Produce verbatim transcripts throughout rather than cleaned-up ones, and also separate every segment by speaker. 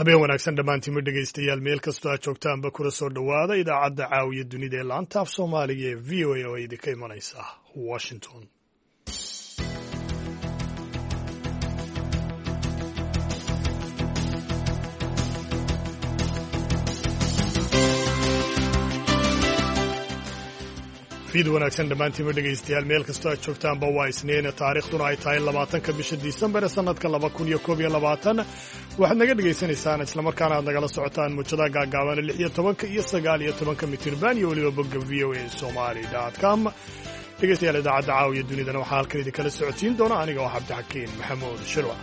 Speaker 1: habeen wanaagsan dhammaantiin ma dhegaystayaal meel kastoo aad joogtaanba kula soo dhowaada idaacadda caawiya dunida ee laanta af soomaaliga ee v o a oo idinka imanaysa washington. fiid wanaagsan dhammaantiin ma dhegaystayaal meel kastoo aad joogtaanba waa isniin taariikhduna ay tahay labaatanka bisha disembar ee sannadka laba kun iyo koob iyo labaatan waxaad naga dhegaysanaysaan islamarkaana aad nagala socotaan muujadaha gaagaaban lix iyo tobanka iyo sagaal iyo tobanka mitirban iyo weliba bogga v o a somali dot com dhegaystayaal idaacadda caawiya dunidana waxaa halkan idinkala socotiin doona aniga oo cabdixakiin maxamuud shirwac.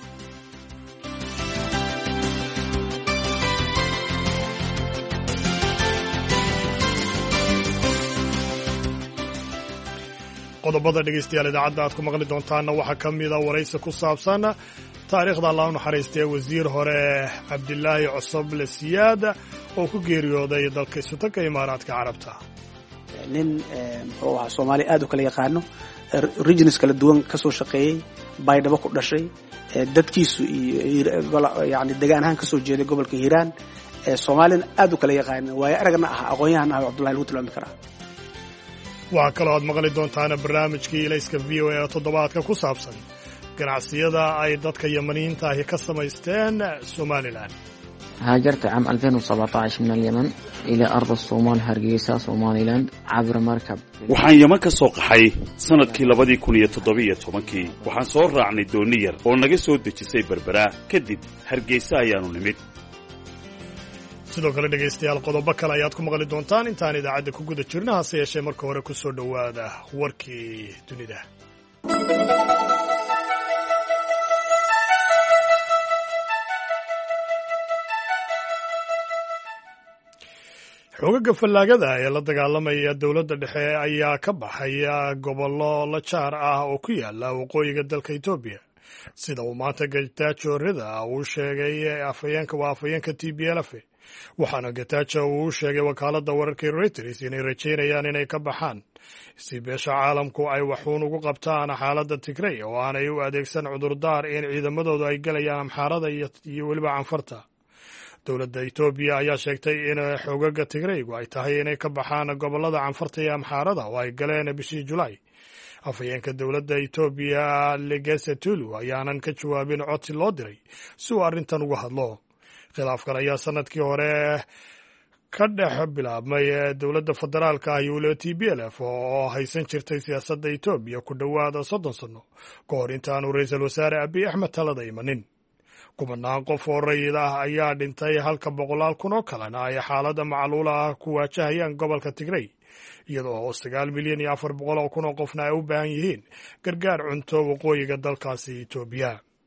Speaker 1: qodobada dhegaystayaal idaacadda aad ku maqli doontaanna waxaa ka mida waraysi ku saabsan taariikhda allah u naxariistee wasiir hore cabdilaahi cosoble siyaad oo ku geeriyooday dalka isutanka imaaraadka carabta.
Speaker 2: nin muxuu ahaa soomaaliya aad u kala yaqaano, regions kala duwan ka soo shaqeeyey, baydhabo ku dhashay, dadkiisu iyo yani degaan ahaan ka soo jeeday gobolka hiiraan, soomaaliyana aad u kala yaqaano, waayo aragna ah aqoon-yahan ah cabdullahi lagu tilmaami karaa.
Speaker 1: waxaa kaloo aad maqli doontaana barnaamijkii ilayska v o a oo toddobaadka ku saabsan ganacsiyada ay dadka yamaniyiinta ahi ka samaysteen somalilan.
Speaker 3: هاجرت عام ألفين وسبعة عشر من اليمن إلى أرض الصومال هرقيسة سوماليلاند عبر مركب.
Speaker 4: waxaan Yemen ka soo qaxay sanadkii labadii kun iyo toddobiyo tobankii waxaan soo raacnay dooni yar oo naga soo dejisay Berbera kadib Hargeysa ayaanu nimid.
Speaker 1: sidoo kale dhegaystayaal qodobo kale ayaad ku maqli doontaan intaan idaacadda ku guda jirna hase yeeshee marka hore ku soo dhowaada warkii dunida. xoogagga fallaagada ee la dagaalamaya dowladda dhexe ayaa ka baxaya gobollo la jaar ah oo ku yaala waqooyiga dalka Itoobiya sida uu maanta Getachew Reda uu sheegay afhayeenka waa afhayeenka T B L F waxaana Getachew uu sheegay wakaaladda wararka Reuters inay rajaynayaan inay ka baxaan si beesha caalamku ay waxuun ugu qabtaan xaaladda Tigray oo aanay u adeegsan cudurdaar in ciidamadoodu ay galayaan Amxaarada iyo weliba Canfarta. dowladda Itoobiya ayaa sheegtay in xoogagga Tigraygu ay tahay inay ka baxaan gobollada Canfarta iyo Amxaarada oo ay galeen bishii Julaay. afhayeenka dowladda Itoobiya Legesse Tulu ayaanan ka jawaabin codsi loo diray si uu arrintan uga hadlo. khilaafkan ayaa sanadkii hore ka dhex bilaabmay dowladda federaalka ah iyo weliba T B L F oo haysan jirtay siyaasadda Itoobiya ku dhowaada soddon sano ka hor intaanu ra-iisul wasaare Abiy Axmed talada imanin. kumanaan qof oo rayid ah ayaa dhintay halka boqolaal kun oo kalena ay xaaladda macluula ah ku waajahayaan gobolka Tigray iyadoo oo sagaal milyan iyo afar boqol oo kun oo qofna ay u baahan yihiin gargaar cunto waqooyiga dalkaasi Itoobiya.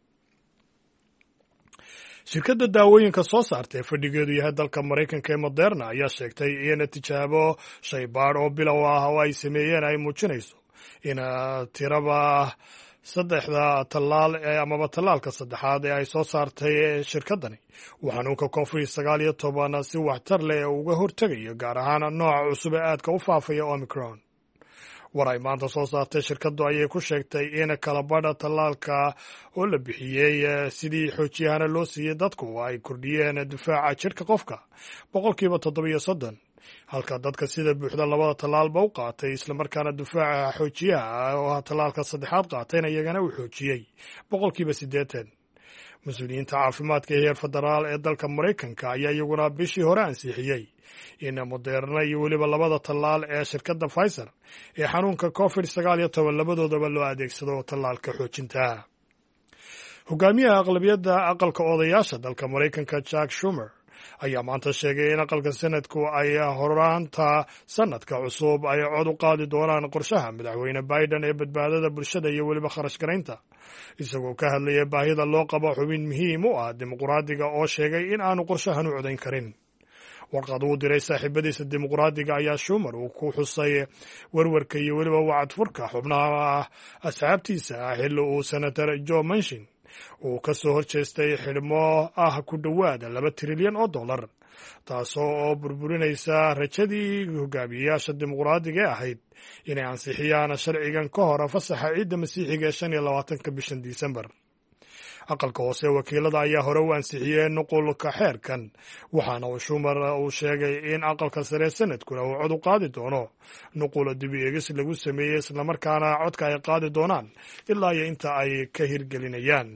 Speaker 1: shirkadda daawooyinka soo saarta ee fadhigeedu yahay dalka Maraykanka ee Moderna ayaa sheegtay in tijaabo shaybaadh oo bilow ah oo ay sameeyeen ay muujinayso in tiraba saddexda tallaal ee amaba tallaalka saddexaad ee ay soo saartay shirkaddani uu xanuunka covid sagaal iyo toban si waxtar leh uga hortegayo gaar ahaan nooca cusub ee aadka u faafaya Omicron. war ay maanta soo saartay shirkaddu ayay ku sheegtay in kala badha tallaalka oo la bixiyey sidii xoojiyahana loo siiyey dadku ay kordhiyeen difaaca jidhka qofka boqolkiiba toddobiyo soddon halka dadka sida buuxda labada tallaalba u qaatay islamarkaana difaaca xoojiyaha oo tallaalka saddexaad qaatayna iyagana uu xoojiyey boqolkiiba siddeetan. mas-uuliyiinta caafimaadka ee heer federaal ee dalka Maraykanka ayaa iyaguna bishii hore ansixiyey in Moderna iyo weliba labada tallaal ee shirkadda Pfizer ee xanuunka covid sagaal iyo toban labadoodaba loo adeegsado tallaalka xoojinta. hogaamiyaha aqlabiyadda aqalka odayaasha dalka Maraykanka Chuck Schumer ayaa maanta sheegay in aqalka sanadku ay horaanta sanadka cusub ay cod u qaadi doonaan qorshaha madaxweyne Biden ee badbaadada bulshada iyo weliba kharash garaynta isagoo ka hadlaya baahida loo qabo xubin muhiim u ah dimuqraadiga oo sheegay in aanu qorshahan u codayn karin. warqad uu diray saaxiibadiisa dimuqraadiga ayaa Schumer uu ku xusay warwarka iyo weliba wacadfurka xubnaha asxaabtiisa ah xilli uu senator Joe Manchin uu ka soo horjeestay xidhmo ah ku dhowaada laba trilyan oo dollar taasoo oo burburinaysa rajadii hogaamiyayaasha dimuqraadiga ee ahayd inay ansixiyaan sharcigan ka hor fasaxa ciidda masiixiga ee shan iyo labaatanka bishan Disembar. aqalka hoose wakiilada ayaa hore u ansixiyey nuqulka xeerkan waxaana uu shumar uu sheegay in aqalka sare sanadkuna uu cod u qaadi doono nuqula dibi eegis lagu sameeyey islamarkaana codka ay qaadi doonaan ilaa iyo inta ay ka hirgelinayaan.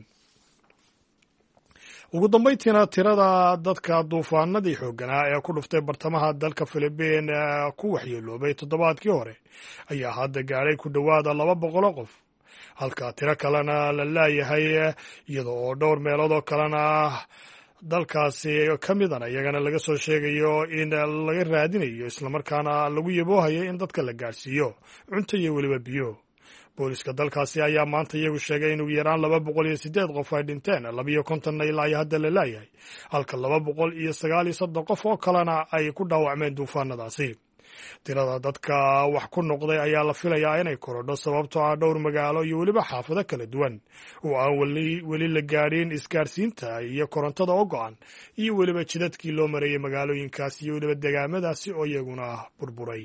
Speaker 1: ugu dambayntiina tirada dadka duufaanadii xoogganaa ee ku dhuftay bartamaha dalka Filibiin ku waxyeeloobay toddobaadkii hore ayaa hadda gaadhay ku dhowaada laba boqol oo qof, halka tiro kalena la laayahay iyada oo dhowr meelood oo kalena dalkaasi ka midana iyagana laga soo sheegayo in laga raadinayo islamarkaana lagu yaboohayo in dadka la gaadhsiiyo cunto iyo weliba biyo. booliska dalkaasi ayaa maanta iyagu sheegay in ugu yaraan laba boqol iyo siddeed qof ay dhinteen, labiyo kontonna ilaa iyo hadda la laayahay, halka laba boqol iyo sagaal iyo soddon qof oo kalena ay ku dhaawacmeen duufaanadaasi. tirada dadka wax ku noqday ayaa la filayaa inay korodho sababtoo ah dhowr magaalo iyo weliba xaafado kala duwan oo aan weli weli la gaadhin isgaarsiinta iyo korontada oo go-an iyo weliba jidadkii loo marayay magaalooyinkaas iyo weliba degaamadaasi oo iyaguna burburay.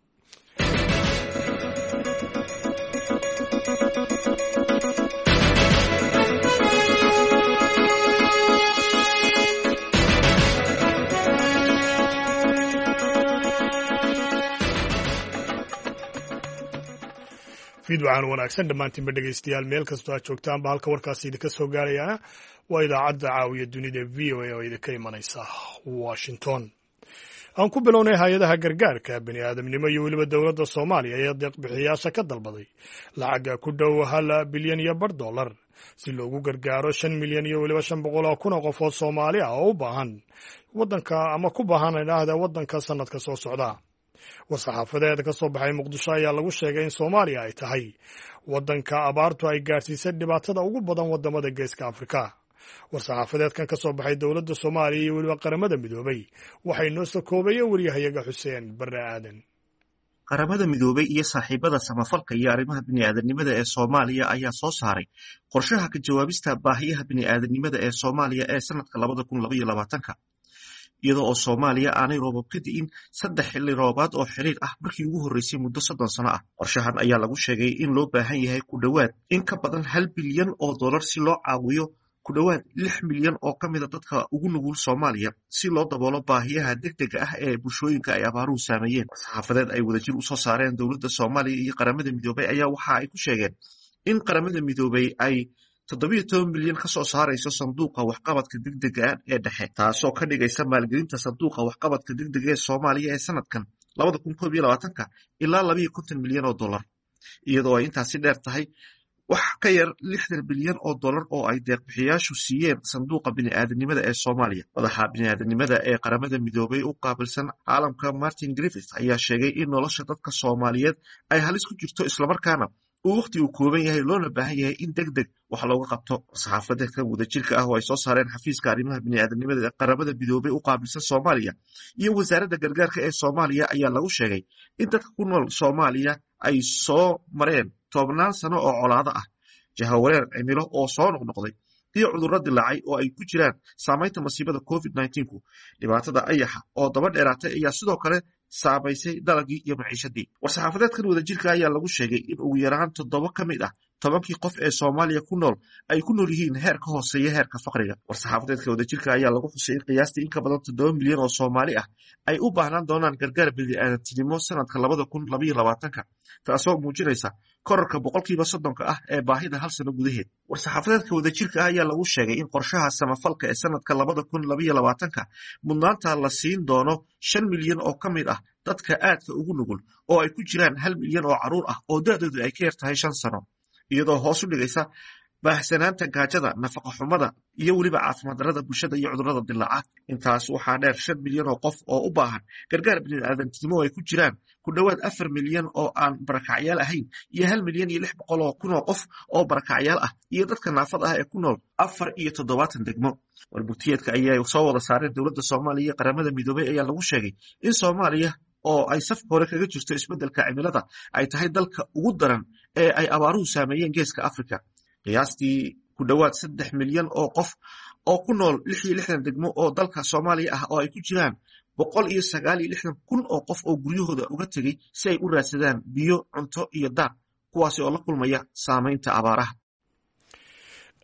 Speaker 1: fiidwacaan wanaagsan dhammaantiinba dhegaystayaal meel kastoo aad joogtaanba halka warkaasi idinka soo gaarayana waa idaacadda caawiya dunida v o a oo idinka imanaysa Washington. aan ku bilownay hay-adaha gargaarka bani aadamnimo iyo weliba dowladda Soomaaliya ayaa deeq-bixiyaasha ka dalbaday lacagga ku dhow hal bilyan iyo bar dollar si loogu gargaaro shan milyan iyo weliba shan boqol oo kun oo qof oo Soomaali ah oo u baahan waddanka ama ku baahan idhaahda waddanka sanadka soo socda. war-saxaafadeed ka soo baxay Muqdisho ayaa lagu sheegay in Soomaaliya ay tahay waddanka abaartu ay gaarsiisay dhibaatada ugu badan wadamada Geeska Afrika. war-saxaafadeedkan ka soo baxay dowladda Soomaaliya iyo weliba qaramada midoobay waxay noo soo koobayeen waryahayaga Xuseen Barre Aadan.
Speaker 5: qaramada midoobay iyo saaxiibada samafalka iyo arrimaha bini'aadanimada ee Soomaaliya ayaa soo saaray qorshaha ka jawaabista baahiyaha bini'aadanimada ee Soomaaliya ee sanadka labada kun laba iyo labaatanka. iyadoo oo Soomaaliya aanay roobab ka di'in saddex xilli roobaad oo xiriir ah markii ugu horreysay muddo soddon sano ah. qorshahan ayaa lagu sheegay in loo baahan yahay ku dhowaad in ka badan hal bilyan oo dollar si loo caawiyo ku dhowaad lix milyan oo ka mida dadka ugu nugul Soomaaliya si loo daboolo baahiyaha degdega ah ee bulshooyinka ay abaaruhu saameeyeen. saxaafadeed ay wadajir u soo saareen dowladda Soomaaliya iyo qaramada midoobay ayaa waxa ay ku sheegeen in qaramada midoobay ay toddobiyo toban milyan ka soo saarayso sanduuqa waxqabadka degdega ah ee dhexe, taasoo ka dhigaysa maalgelinta sanduuqa waxqabadka degdega ee Soomaaliya ee sanadkan labada kun koob iyo labaatanka ilaa labiyo konton milyan oo dollar, iyadoo ay intaasi dheer tahay wax ka yar lixdan bilyan oo dollar oo ay deeq-bixiyaashu siiyeen sanduuqa bini'aadanimada ee Soomaaliya. madaxa bini'aadanimada ee qaramada midoobay u qaabilsan caalamka Martin Griffiths ayaa sheegay in nolosha dadka Soomaaliyeed ay halis ku jirto islamarkaana uu waqti uu kooban yahay loona baahan yahay in deg deg wax looga qabto. saxaafadeedkan wadajirka ah oo ay soo saareen xafiiska arrimaha bini'aadanimada ee qaramada midoobay u qaabilsan Soomaaliya iyo wasaaradda gargaarka ee Soomaaliya ayaa lagu sheegay in dadka ku nool Soomaaliya ay soo mareen tobanaan sano oo colaado ah, jahawareer cimilo oo soo noqnoqday iyo cudurro dilaacay oo ay ku jiraan saamaynta masiibada covid nineteen-ku. dhibaatada ayaxa oo daba dheeraatay ayaa sidoo kale saamaysay dalagii iyo maciishadii. war-saxaafadeedkan wadajirka ayaa lagu sheegay in ugu yaraan toddoba ka mid ah tobankii qof ee Soomaaliya ku nool ay ku nool yihiin heer ka hooseeya heerka faqriga. war-saxaafadeedka wadajirka ayaa lagu xusay in qiyaastii in ka badan toddoba milyan oo Soomaali ah ay u baahnaan doonaan gargaar bini'aadantinimo sanadka labada kun laba iyo labaatanka, taasoo muujinaysa korarka boqolkiiba soddonka ah ee baahida hal sano gudaheed. war-saxaafadeedka wadajirka ah ayaa lagu sheegay in qorshaha samafalka ee sanadka labada kun laba iyo labaatanka mudnaanta la siin doono shan milyan oo ka mid ah dadka aadka ugu nugul oo ay ku jiraan hal milyan oo carruur ah oo da'doodu ay ka yar tahay shan sano, iyadoo hoos u dhigaysa baahsanaanta gaajada, nafaqa xumada iyo weliba caafimaad darrada bulshada iyo cudurrada dilaaca. intaas waxaa dheer shan milyan oo qof oo u baahan gargaar bini'aadantinimo ay ku jiraan ku dhowaad afar milyan oo aan barakacyaal ahayn iyo hal milyan iyo lix boqol oo kun oo qof oo barakacyaal ah iyo dadka naafada ah ee ku nool afar iyo toddobaatan degmo. warbugtiyeedka ayay soo wada saareen dowladda Soomaaliya iyo qaramada midoobay ayaa lagu sheegay in Soomaaliya oo ay safka hore kaga jirto isbeddelka cimilada ay tahay dalka ugu daran ee ay abaaruhu saameeyeen Geeska Afrika. qiyaastii ku dhowaad saddex milyan oo qof oo ku nool lix iyo lixdan degmo oo dalka Soomaaliya ah oo ay ku jiraan boqol iyo sagaal iyo lixdan kun oo qof oo guryahooda uga tegey si ay u raadsadaan biyo, cunto iyo daaq, kuwaasi oo la kulmaya saamaynta abaaraha.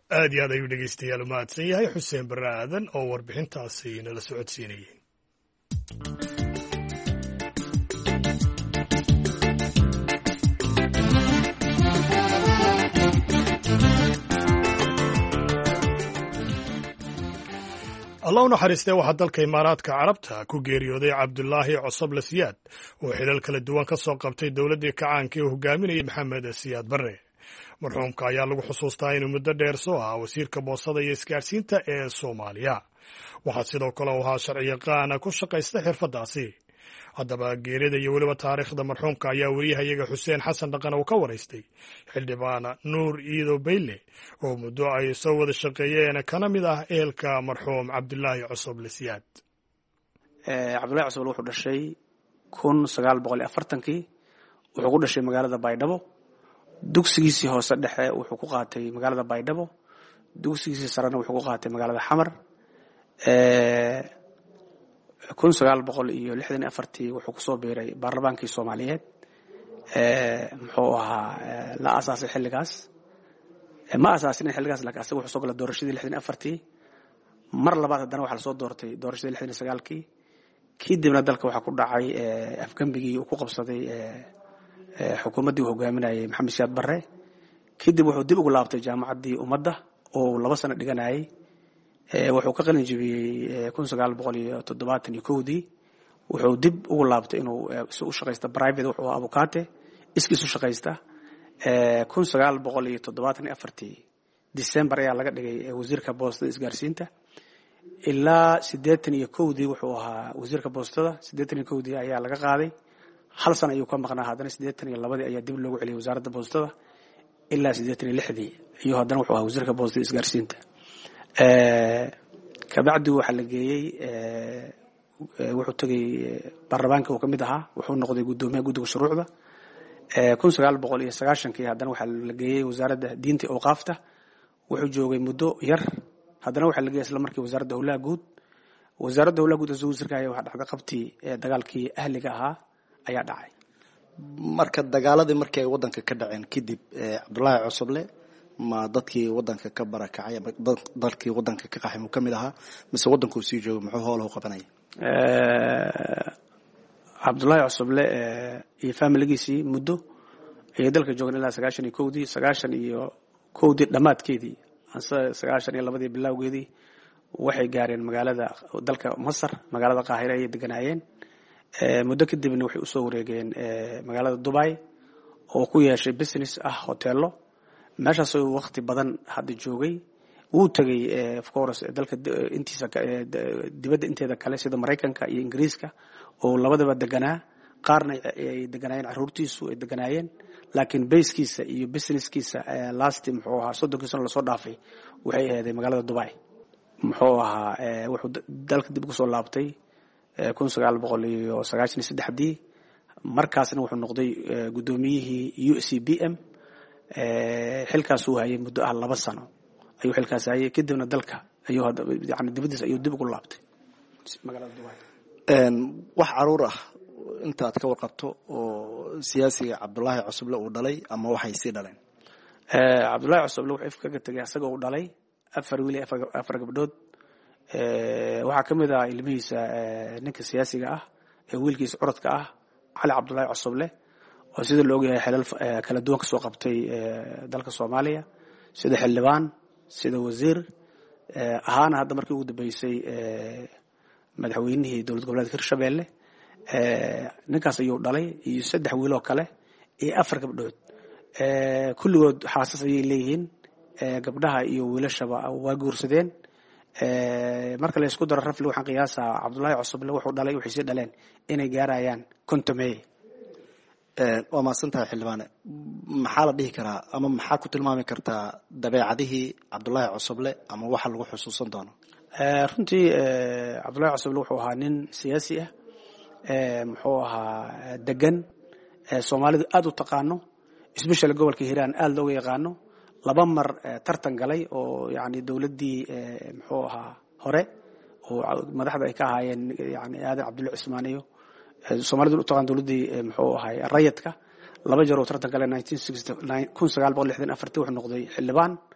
Speaker 1: aad iyo aad ayuu dhegeystayaal u mahadsan yahay xuseen barre aadan oo warbixintaasi nala socodsiinayay. allah u naxariistee waxaa dalka imaaraadka carabta ku geeriyooday cabdulaahi cosoble siyaad oo xilal kala duwan ka soo qabtay dowladdii kacaankii uu hogaaminayay maxamed siyaad barre. marxuumka ayaa lagu xusuustaa inuu muddo dheer soo ahaa wasiirka boostada iyo isgaadhsiinta ee soomaaliya. waxaa sidoo kale u ahaa sharciyaqaana ku shaqaysta xirfaddaasi. haddaba geerida iyo weliba taariikhda marxuumka ayaa weriyahayaga xuseen xasan dhaqan uu ka waraystay xildhibaan nuur iido bayle oo muddo ay soo wada shaqeeyeen kana mid ah ehelka marxuum cabdulaahi cosoble siyaad.
Speaker 2: cabdullahi cosoble wuxuu dhashay kun sagaal boqol iyo afartankii wuxuu ku dhashay magaalada baydhabo. dugsigiisii hoose dhexe wuxuu ku qaatay magaalada baydhabo, dugsigiisii sarena wuxuu ku qaatay magaalada xamar. kun sagaal boqol iyo lixdan iyo afartii wuxuu kusoo biiray baarlamaankii soomaaliyeed. muxuu ahaa la asaasay xilligaas, ma asaasinin xilligaas laakiin asaga wuxuu soo galay doorashadii lixdan iyo afartii. mar labaad haddana waxaa lasoo doortay doorashadii lixdan iyo sagaalkii. kadibna dalka waxaa ku dhacay afgembigii uu ku qabsaday xukuumaddii uu hogaaminayay maxamed siyaad barre. kadib wuxuu dib ugu laabtay jaamacaddii ummadda oo laba sano dhiganayay. wuxuu ka qalin jebiyey kun sagaal boqol iyo toddobaatan iyo kowdii. wuxuu dib ugu laabtay inuu si u shaqaysta private, wuxuu ahaa abukaate iskiisu shaqaysta. kun sagaal boqol iyo toddobaatan iyo afartii December ayaa laga dhigay wasiirka boostada isgaarsiinta. ilaa siddeetan iyo kowdii wuxuu ahaa wasiirka boostada. siddeetan iyo kowdii ayaa laga qaaday, hal sana ayuu ka maqnaa. haddana siddeetan iyo labadii ayaa dib loogu celiyay wasaaradda boostada. ilaa siddeetan iyo lixdii ayuu haddana wuxuu ahaa wasiirka boostada isgaarsiinta. kabacdi waxaa la geeyey, wuxuu tegay baarlamaanka uu ka mid ahaa, wuxuu noqday guddoomiyaha guddiga shuruucda. kun sagaal boqol iyo sagaashankii haddana waxaa la geeyey wasaaradda diinta iyo awqaafta. wuxuu joogay muddo yar, haddana waxaa la geeyey isla markii wasaaradda howlaha guud. wasaaradda howlaha guud asagoo wasiirka haya waxaa dhacday qabtii dagaalkii ahliga ahaa ayaa dhacay.
Speaker 6: marka dagaaladii markii ay waddanka ka dhaceen kadib cabdulaahi cosoble ma dadkii waddanka ka barakacay ama dalkii waddanka ka qaxay muu ka mid ahaa mise waddankuu sii joogay muxuu howlahu qabanaya?
Speaker 2: cabdulaahi cosoble iyo faamiligiisii muddo ayay dalka joogeen ilaa sagaashan iyo kowdii sagaashan iyo kowdii dhammaadkeedii sagaashan iyo labadii bilowgeedii waxay gaareen magaalada dalka masar, magaalada qaahire ayay deganaayeen. muddo kadibna waxay usoo wareegeen magaalada dubai oo ku yeeshay business ah hoteelo. meeshaas oo waqti badan hadda joogay. wuu tegay of course dalka intiisa dibadda inteeda kale sida Mareykanka iyo Ingiriiska oo labadaba deganaa. qaarna ay deganaayeen caruurtiisu ay deganaayeen, laakiin basekiisa iyo businesskiisa last muxuu ahaa soddonkii sano lasoo dhaafay waxay ahayd magaalada dubai. muxuu ahaa wuxuu dalka dib ugu soo laabtay kun sagaal boqol iyo sagaashan iyo saddexdii. markaasna wuxuu noqday guddoomiyihii U C B M. xilkaas uu hayay muddo ah laba sano ayuu xilkaas hayay. kadibna dalka ayuu yani dibadiisa ayuu dib ugu laabtay magaalada dubai.
Speaker 6: wax caruur ah intaad ka warqabto oo siyaasiga cabdulaahi cosoble uu dhalay ama waxay sii dhaleen?
Speaker 2: cabdulaahi cosoble wuxuu ifkaga tegay asagoo uu dhalay afar wiil iyo afar gabdhood. waxaa ka mid ah ilmihiisa ninka siyaasiga ah ee wiilkiisa curadka ah cali cabdulaahi cosoble oo sida la ogyahay xilal kala duwan ka soo qabtay dalka Soomaaliya, sida xildhibaan, sida wasiir, ahaana hadda markii ugu dambeysay madaxweynihii dowlad goboleedka Hirshabelle. ninkaas ayuu dhalay iyo saddex wiil oo kale iyo afar gabdhood. kulligood xaasas ayay leeyihiin. gabdhaha iyo wiilashaba waa guursadeen. marka la isku daro rafli waxaan qiyaasaa cabdulaahi cosoble wuxuu dhalay waxay sii dhaleen inay gaarayaan kontomey.
Speaker 6: waa mahadsantahay xildhibaane. maxaa la dhihi karaa ama maxaa ku tilmaami kartaa dabeecadihii cabdulaahi cosoble ama waxa lagu xusuusan doono?
Speaker 2: runtii cabdulaahi cosoble wuxuu ahaa nin siyaasi ah, muxuu ahaa degan, soomaalidu aad u taqaano, especially gobolka hiiraan aad looga yaqaano. laba mar tartan galay oo yani dowladdii muxuu ahaa hore oo madaxda ay ka ahaayeen yani aadan cabdulla cismaan iyo Soomaalidu u taqaan dowladdii muxuu ahay rayidka. laba jeer oo tartan galay kun sagaal boqol lixdan iyo afar wuxuu noqday xildhibaan,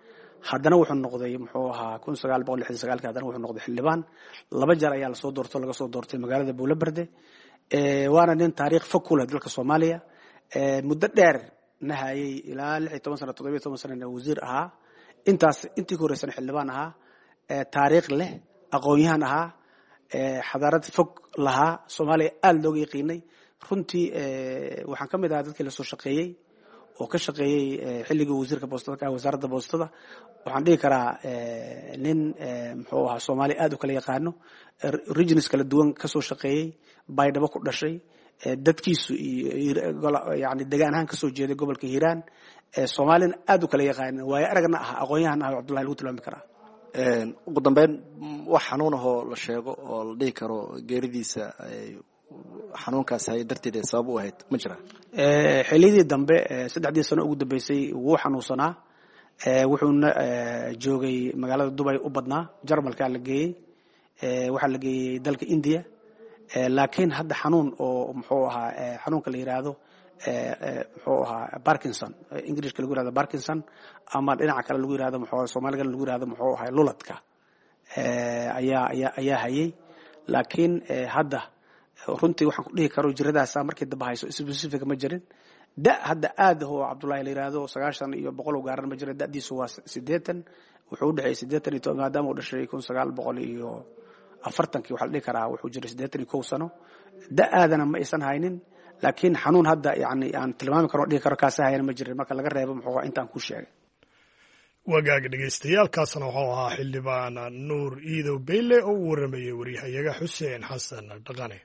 Speaker 2: haddana wuxuu noqday muxuu ahaa kun sagaal boqol lixdan sagaalka haddana wuxuu noqday xildhibaan laba jeer ayaa lasoo doorto laga soo doortay magaalada Buulaberde waana nin taariikh fog ku leh dalka Soomaaliya muddo dheer nahayay ilaa lix iyo toban sano toddoba iyo toban sano wasiir ahaa intaas intii ku horeysay xildhibaan ahaa taariikh leh aqoon-yahan ahaa xadaarad fog lahaa Soomaaliya aad looga yaqiinay runtii waxaan ka mid ahaa dadkii la soo shaqeeyay oo ka shaqeeyay xilligii wasiirka boostada ka wasaaradda boostada waxaan dhigi karaa nin muxuu ahaa Soomaaliya aad u kala yaqaano regions kala duwan ka soo shaqeeyay baydhabo ku dhashay dadkiisu iyo yani degaan ahaan ka soo jeeday gobolka Hiiraan Soomaaliya aad u kala yaqaan way aragna ah aqoon-yahan ah Cabdullaahi lagu tilmaami karaa
Speaker 6: ugu dambeyn wax xanuun ah oo la sheego oo la dhigi karo geeridiisa xanuunkaas ay darteed sabab u ahayd ma jira
Speaker 2: xilidii dambe saddexdii sano ugu dambeysay wuu xanuunsanaa wuxuuna joogay magaalada Dubai u badnaa Jarmalka la geeyay waxa la geeyay dalka India laakiin hadda xanuun oo muxuu ahaa xanuunka la yiraahdo muxuu ahaa Parkinson English lagu yiraahdo Parkinson ama dhinaca kale lagu yiraahdo muxuu Soomaaliga lagu yiraahdo muxuu ahaa luladka ayaa ayaa ayaa hayay laakiin hadda runtii waxaan ku dhihi karo jiradaas markii daba hayso specific ma jirin da hadda aad oo Cabdullaahi la yiraahdo sagaashan iyo boqol gaaran ma jirin da'diisu waa siddeetan wuxuu u dhaxay siddeetan iyo toban maadaama uu dhashay kun sagaal boqol iyo afartankii waxa la dhihi karaa wuxuu jiray siddeetan iyo kow sano da aadana ma aysan haynin laakiin xanuun hadda yani aan tilmaami karo dhihi karo kaas hayna ma jirin marka laga reebo muxuu intaan ku sheegay
Speaker 1: wagaag dhagaystayaalkaasna wuxuu ahaa xildhibaan Nuur Iidow Beyle oo u waramayay wariyahayaga Xuseen Xasan Dhaqane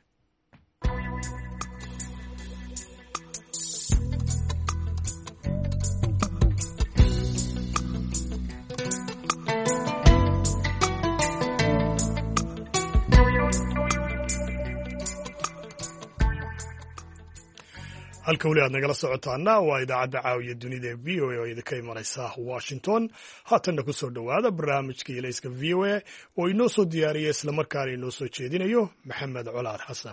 Speaker 1: halka weli aad nagala socotaana waa idaacadda caawiya dunida ee v o a oo idinka imanaysa Washington haatanna ku soo dhowaada barnaamijka ilayska v o a oo inoo soo diyaariya islamarkaana inoo soo jeedinayo Maxamed Colaad Xasan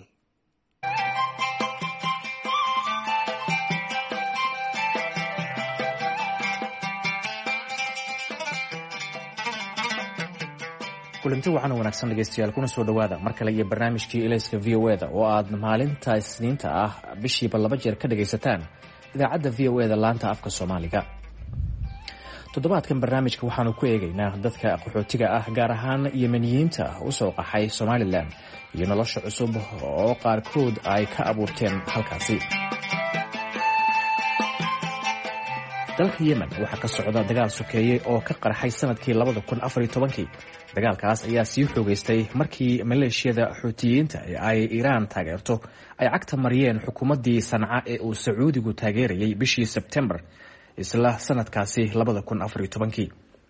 Speaker 7: kulanti waxaan wanaagsan dhageystayaal kuna soo dhawaada mar kale iyo barnaamijkii ilayska v o a-da oo aad maalinta isniinta ah bishiiba laba jeer ka dhagaysataan idaacadda v o a-da laanta afka Soomaaliga. toddobaadkan barnaamijka waxaanu ku eegaynaa dadka qaxootiga ah gaar ahaan yemeniyiinta u soo qaxay Somaliland iyo nolosha cusub oo qaarkood ay ka abuurteen halkaasi. dalka Yemen waxaa ka socda dagaal sokeeye oo ka qarxay sanadkii labada kun afar iyo tobankii. dagaalkaas ayaa sii xoogaystay markii maleeshiyada Xuutiyiinta ee ay Iiraan taageerto ay cagta mariyeen xukuumaddii Sanca ee uu Sacuudigu taageerayay bishii Sebtembar isla sanadkaasi labada kun afar iyo tobankii.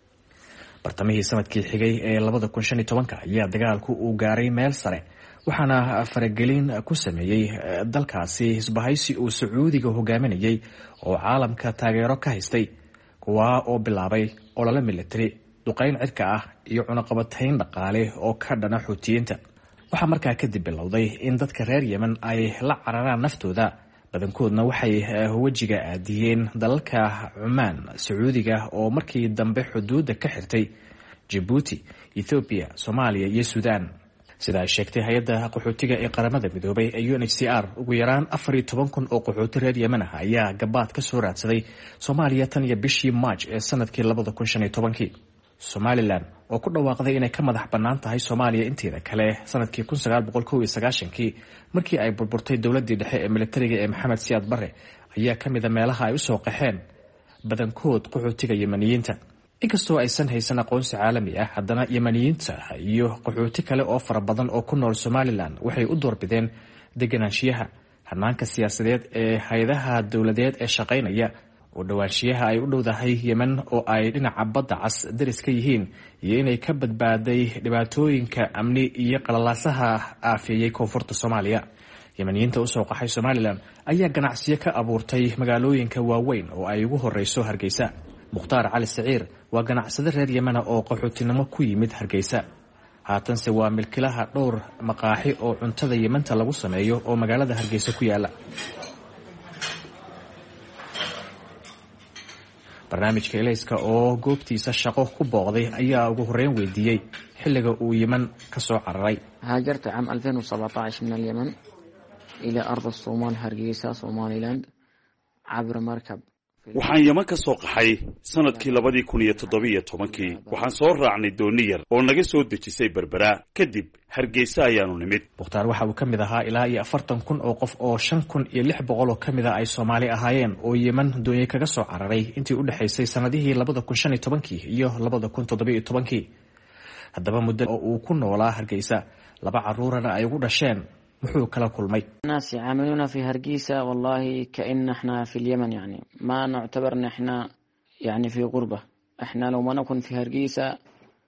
Speaker 7: bartamihii sanadkii xigay ee labada kun shan iyo tobanka ayaa dagaalku uu gaaray meel sare waxaana faragelin ku sameeyey dalkaasi isbahaysi uu Sacuudiga hogaaminayay oo caalamka taageero ka haystay kuwa oo bilaabay olole military duqayn cirka ah iyo cunaqabatayn dhaqaale oo ka dhana Xuutiyiinta. waxaa markaa kadib bilowday in dadka reer Yemen ay la cararaan naftooda badankoodna waxay wajiga aadiyeen dalalka Cumaan, Sacuudiga oo markii dambe xuduudda ka xirtay Djibouti, Ethiopia, Soomaaliya iyo Suudaan. sida ay sheegtay hay'adda qaxootiga ee qaramada midoobay ee U N H C R ugu yaraan afar iyo toban kun oo qaxooti reer Yemen ah ayaa gabaad ka soo raadsaday Soomaaliya tan iyo bishii March ee sanadkii labada kun shan iyo tobankii. Somaliland oo ku dhawaaqday inay ka madax bannaan tahay Soomaaliya inteeda kale sanadkii kun sagaal boqol kow iyo sagaashankii markii ay burburtay dowladdii dhexe ee militariga ee Maxamed Siyaad Barre ayaa ka mid ah meelaha ay u soo qaxeen badankood qaxootiga Yemeniyiinta. inkastoo aysan haysan aqoonsi caalami ah haddana Yemeniyiinta iyo qaxooti kale oo fara badan oo ku nool Somaliland waxay u doorbideen deganaanshiyaha hanaanka siyaasadeed ee hay'adaha dowladeed ee shaqaynaya oo dhawaanshiyaha ay u dhowdahay Yemen oo ay dhinaca badda cas daris ka yihiin iyo inay ka badbaaday dhibaatooyinka amni iyo qalalaasaha aafiyay koonfurta Soomaaliya. Yemeniyiinta u soo qaxay Somaliland ayaa ganacsiyo ka abuurtay magaalooyinka waaweyn oo ay ugu horeyso Hargeysa. Mukhtaar Cali Saciir waa ganacsade reer Yemen oo qaxootinimo ku yimid Hargeysa. haatanse waa milkilaha dhowr maqaaxi oo cuntada Yementa lagu sameeyo oo magaalada Hargeysa ku yaala. barnaamijka Elayska oo goobtiisa shaqo ku booqday ayaa ugu horeyn weydiiyey xilliga uu Yemen ka soo cararay.
Speaker 3: هاجرت عام ألفين وسبعة عشر من اليمن إلى أرض الصومال هرقيسة سوماليلاند عبر مركب.
Speaker 4: waxaan Yemen ka soo qaxay sanadkii labadii kun iyo toddoba iyo tobankii waxaan soo raacnay dooni yar oo naga soo dejisay Berbera kadib Hargeysa ayaanu nimid.
Speaker 7: Mukhtaar waxa uu ka mid ahaa ilaa iyo afartan kun oo qof oo shan kun iyo lix boqol oo ka mid ah ay Soomaali ahaayeen oo Yemen doonyo kaga soo cararay intii u dhaxaysay sanadihii labada kun shan iyo tobankii iyo labada kun toddoba iyo tobankii. haddaba muddo oo uu ku noolaa Hargeysa laba caruurana ay ugu dhasheen muxuu kala kulmay.
Speaker 3: الناس يعاملونا في هرقيسة والله كأن احنا في اليمن يعني ما نعتبرنا احنا يعني في غربة احنا لو ما نكون في هرقيسة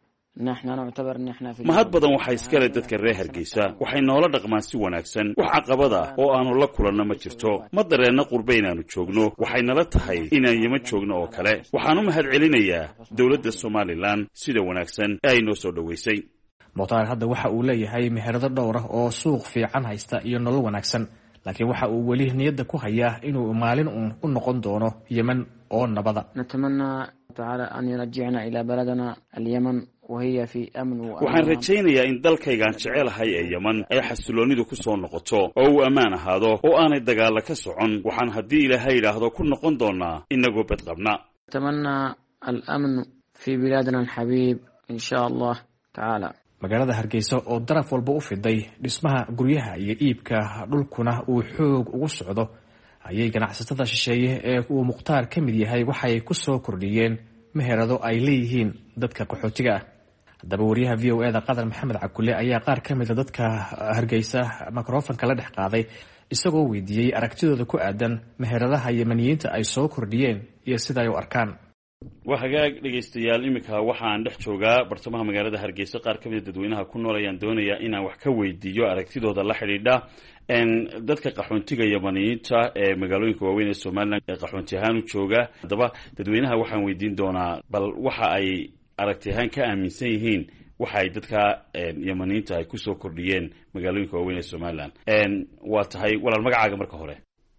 Speaker 3: نحن نعتبر ان احنا في
Speaker 4: mahad badan waxa iska leh dadka reer Hargeysa waxay noola dhaqmaan si wanaagsan wax caqabada oo aanu la kulanna ma jirto ma dareena qurbe inaanu joogno waxay nala tahay inaan Yemen joogno oo kale waxaan u mahad celinayaa dawladda Somaliland sida wanaagsan ay noo soo dhaweysay.
Speaker 7: Mukhtaar hadda waxa uu leeyahay meherado dhowr ah oo suuq fiican haysta iyo nolol wanaagsan laakiin waxa uu weli niyadda ku hayaa inuu maalin u noqon doono Yemen oo nabada.
Speaker 3: نتمنى تعالى أن يرجعنا إلى بلدنا اليمن وهي في أمن وأمان.
Speaker 4: waxaan rajaynayaa in dalkaygaan jecelahay ee Yemen ay xasiloonidu ku soo noqoto oo uu ammaan ahaado oo aanay dagaal ka socon waxaan haddii Ilaahay yiraahdo ku noqon doonaa inagoo bad qabna.
Speaker 3: نتمنى الأمن في بلادنا الحبيب إن شاء الله تعالى.
Speaker 7: magaalada Hargeysa oo daraf walba u fiday dhismaha guryaha iyo iibka dhulkuna uu xoog ugu socdo ayay ganacsatada shisheeye ee uu Mukhtaar ka mid yahay waxay ku soo kordhiyeen meherado ay leeyihiin dadka qaxootiga ah. haddaba wariyaha V O A da Qadar Maxamed Cabdulle ayaa qaar ka mid ah dadka Hargeysa mikrofoonka la dhex qaaday isagoo weydiiyey aragtidooda ku aadan meheradaha Yemeniyiinta ay soo kordhiyeen iyo sida ay u arkaan.
Speaker 4: waa hagaag dhageystayaal imika waxaan dhex joogaa bartamaha magaalada Hargeysa qaar ka mid ah dadweynaha ku nool ayaan doonayaa inaan wax ka weydiiyo aragtidooda la xiriidha en dadka qaxoontiga Yemeniyiinta ee magaalooyinka waaweyn ee Soomaaliland ee qaxoonti ahaan u jooga. haddaba dadweynaha waxaan weydiin doonaa bal waxa ay aragti ahaan ka aaminsan yihiin waxa ay dadka Yemeniyiinta ay ku soo kordhiyeen magaalooyinka waaweyn ee Soomaaliland. en waa tahay walaal magacaaga marka hore.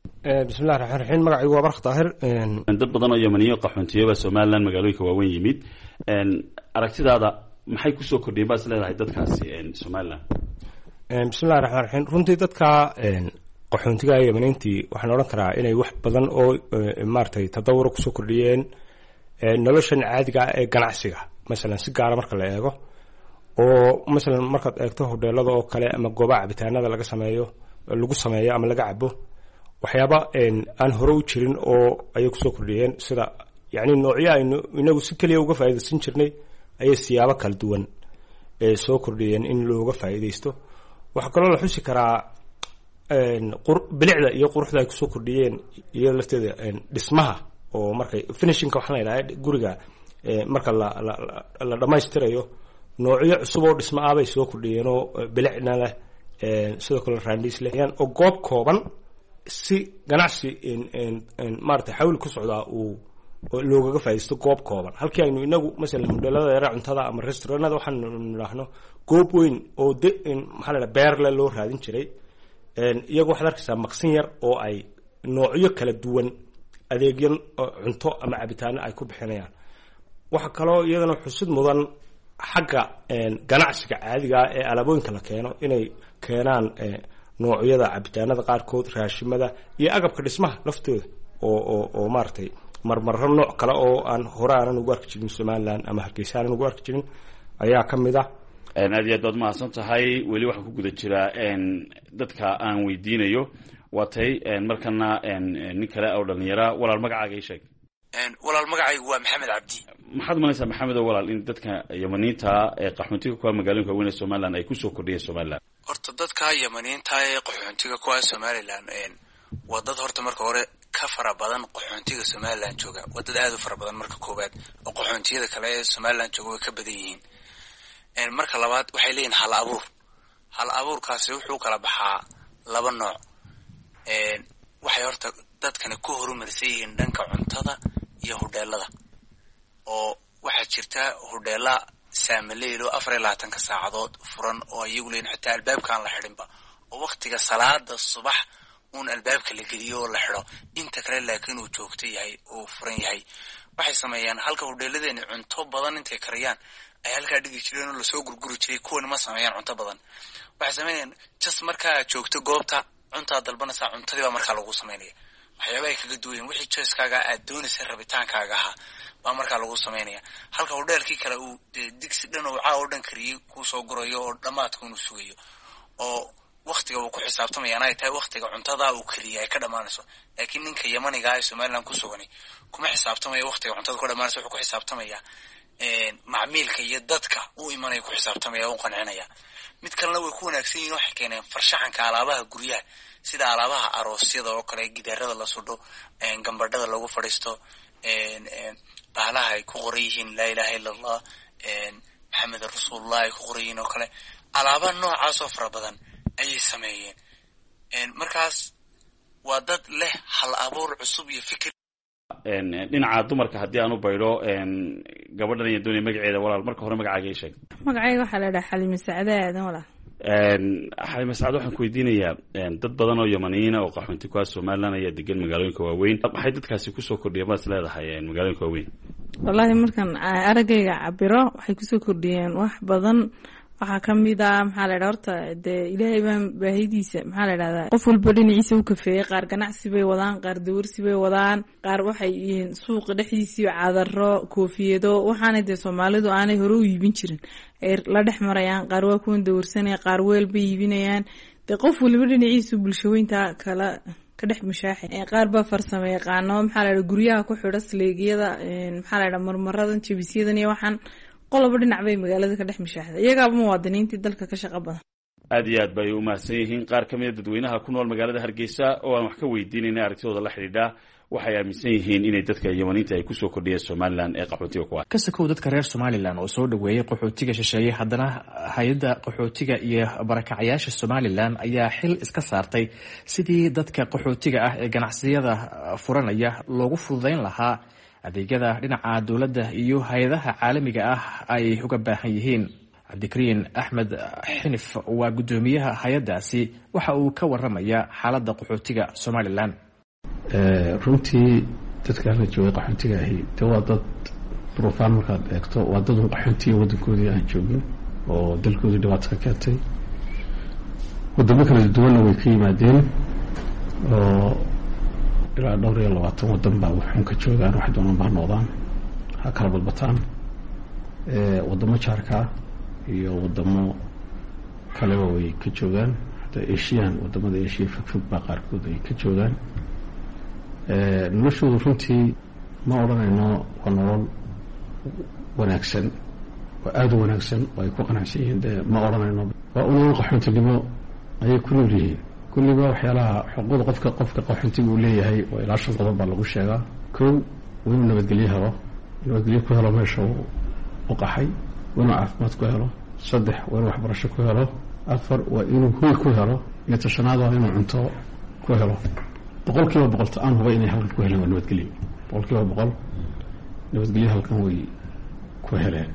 Speaker 8: بسم الله الرحمن الرحيم magacaygu waa Barq Taahir.
Speaker 4: dad badan oo Yemeniyo qaxoontiyeeba Soomaaliland magaalooyinka waaweyn yimid en aragtidaada maxay ku soo kordhiyeen baad leedahay dadkaasi en Soomaaliland.
Speaker 8: بسم الله الرحمن الرحيم runtii dadka qaxoontiga Yemeniintii waxaan oran karaa inay wax badan oo maartay tadawur ku soo kordhiyeen noloshan caadiga ah ee ganacsiga mesela si gaar ah marka la eego oo mesela marka eegto hoteelada oo kale ama goobaha cabitaanada laga sameeyo lagu sameeyo ama laga cabo waxyaaba aan hore u jirin oo ay ku soo kordhiyeen sida yaani noocyo aynu inagu si kaliya uga faa'iideysan jirnay ay siyaabo kala duwan ee soo kordhiyeen in looga faa'iideysto. waxa kale oo la xusi karaa een bilicda iyo quruxda ay ku soo kordhiyeen iyo lafteeda dhismaha oo markay finishing ka waxaan leeyahay guriga marka la la dhamaystirayo noocyo cusub oo dhismo ah bay soo kordhiyeen oo bilicna leh sidoo kale raandis leh oo goob kooban si ganacsi in in maarta xawil ku socda uu looga faa'iisto goob kooban halkii aynu inagu mesela modelada yar cuntada ama restaurantada waxaan niraahno goob weyn oo de in maxaa la beer la loo raadin jiray een iyagu waxa arkaysaa maqsin yar oo ay noocyo kala duwan adeegyan cunto ama cabitaan ay ku bixinayaan. waxa kale oo iyadana xusid mudan xagga een ganacsiga caadiga ee alaabooyinka la keeno inay keenaan noocyada cabitaanada qaarkood raashimada iyo agabka dhismaha laftooda oo oo oo maartay marmarro nooc kale oo aan hore aan ugu arki jirin Soomaaliland ama Hargeysa aan ugu arki jirin ayaa ka mid ah.
Speaker 4: en aad iyo aad ma ahsan tahay weli waxaan ku guda jiraa en dadka aan weydiinayo watay en markana en nin kale oo dhalinyara walaal magacaaga ii sheeg.
Speaker 9: en walaal magacaygu waa Maxamed Cabdi.
Speaker 4: maxaad malaysaa Maxamed oo walaal in dadka Yemeniinta ee qaxoontiga ku magaalooyinka waaweyn ee Soomaaliland ay ku soo kordhiyeen Soomaaliland.
Speaker 9: horta dadka Yemeniinta ee qaxoontiga ku ah Soomaaliland en waa dad horta marka hore ka fara badan qaxoontiga Soomaaliland jooga waa dad aad u fara badan marka koobaad oo qaxoontiyada kale ee Soomaaliland jooga way ka badan yihiin. en marka labaad waxay leeyihiin hal abuur hal abuurkaasi wuxuu kala baxaa laba nooc. en waxay horta dadkana ku horumarsan yihiin dhanka cuntada iyo hoteelada oo waxa jirta hoteela saamaleelo afar iyo labaatan saacadood furan oo iyagu leeyihiin xitaa albaabkaan la xirinba oo waqtiga salaada subax uun albaabka la geliyo oo la xidho inta kale laakiin uu joogto yahay oo furan yahay. waxay sameeyaan halka hodheeladeeni cunto badan intay kariyaan ay halkaa dhigi jireen oo lasoo gurguri jiray, kuwana ma sameeyaan cunto badan. waxay sameynayaan just markaa joogto goobta cuntaa dalbanaysaa, cuntadii baa markaa lagu sameynaya. waxyaaba ay kaga duwayen wixii choicekaaga aad doonaysa rabitaankaaga ahaa baa markaa lagu sameynaya. halka hodheelkii kale uu dee digsi dhan oo caa oo dhan kariyey kuu soo gurayo oo dhammaadka inuu sugayo, oo waktiga uu ku xisaabtamayaan ay tahay waktiga cuntada uu keliya ay ka dhamaanayso. laakiin ninka yamaniga ee Somaliland ku sugan kuma xisaabtamayo waktiga cuntada ku dhamaanayso, wuxuu ku xisaabtamayaa een macmiilka iyo dadka uu imanay ku xisaabtamaya oo qancinaya. mid kalena way ku wanaagsan yihiin waxa keenay farshaxanka alaabaha guryaha sida alaabaha aroosyada oo kale, gidaarada la sudho, een gambadhada lagu fadhiisto, een een baalaha ay ku qoran yihiin la ilaaha illa allah, een maxamed rasuulullah ay ku qoran yihiin oo kale. alaaba noocaas oo fara badan ayay sameeyeen. een markaas waa dad leh hal abuur cusub iyo fikir.
Speaker 4: een dhinaca dumarka haddii aan u bayro een gabadhan iyo doonay magaceeda walaal marka hore magacaaga sheeg.
Speaker 10: magacayga waxaa la yidhaha Xalime Sacade aadan walaal.
Speaker 4: een Xalime Sacade waxaan ku weydiinayaa een dad badan oo Yamaniyiin oo qaxoonti ku ah Somaliland ayaa degan magaalooyinka waaweyn. maxay dadkaasi kusoo kordhiyeen baad leedahay een magaalooyinka waaweyn?
Speaker 10: wallahi markan aragayga cabiro waxay kusoo kordhiyeen wax badan. waxaa kamid ah maxaa la yidhaha horta dee ilaahay baan baahidiisa maxaa la yidhahdaa qof walba dhinaciisa u kafeeyey. qaar ganacsi bay wadaan, qaar dawarsi bay wadaan, qaar waxay yihiin suuqa dhexdiisii cadaro, koofiyado, waxaana dee Soomaalidu aanay hore u iibin jirin ay la dhex marayaan. qaar waa kuwan dawarsanaya, qaar weel bay iibinayaan. dee qof waliba dhinaciisa bulshaweynta kala ka dhex mushaaxay. qaar baa farsamo yaqaano maxaa la yidhaha guryaha ku xidha sleegyada, maxaa la yidhaha marmaradan, jabisyadan iyo waxaan qoloba dhinac bay magaalada ka dhex mashaaxday. iyagaaba muwaadiniintii dalka ka shaqo badan.
Speaker 4: aad iyo aad bay u mahadsan yihiin qaar ka mid a dadweynaha ku nool magaalada Hargeysa oo aan wax ka weydiinayna aragtidooda la xidhiidha. waxay aaminsan yihiin inay dadka Yamaniinta ay kusoo kordhiyeen Somaliland ee qaxootiga ku ah.
Speaker 7: ka sakow dadka reer Somaliland oo soo dhaweeyay qaxootiga shisheeye, haddana hay'adda qaxootiga iyo barakacayaasha Somaliland ayaa xil iska saartay sidii dadka qaxootiga ah ee ganacsiyada furanaya loogu fududeyn lahaa adeegyada dhinaca dawladda iyo hay'adaha caalamiga ah ay uga baahan yihiin. Cabdikariin Axmed Xinif waa gudoomiyaha hay'adaasi, waxa uu ka waramayaa xaaladda qaxootiga Somaliland.
Speaker 11: runtii dadka la joogay qaxootiga ahi de waa dad profile markaad eegto waa dad qaxootiga waddankoodii aan joogin oo dalkoodii dhibaato ka keentay. wadamo kala duwanna way ka yimaadeen oo ilaa dhowr iyo labaatan wadan baa waxun ka joogaan, wax doonaan baa noqdaan, ha kala badbataan. wadamo jaarka iyo wadamo kaleba way ka joogaan, hataa Asian wadamada Asia fogfog baa qaarkood ay ka joogaan. noloshoodu runtii ma odhanayno waa nolol wanaagsan, waa aada u wanaagsan oo ay ku qanacsan yihiin. de ma odhanayno waa unan qaxoontinimo ayay ku nool yihiin. kulliba waxyaalaha xuquuqda qofka qofka qaxoontiga uu leeyahay oo ilaa shan qodob baa lagu sheegaa. kow waa inuu nabadgelyo helo, nabadgelyo ku helo meesha u qaxay, waa inuu caafimaad ku helo. saddex waa inuu waxbarasho ku helo. afar waa inuu hoy ku helo. iyo tashanaad waa inuu cunto ku helo. boqol kiiba boqol ta-aan huba inay halkan ku heleen waa nabadgelyo. boqol kiiba boqol nabadgelyo halkan way ku heleen.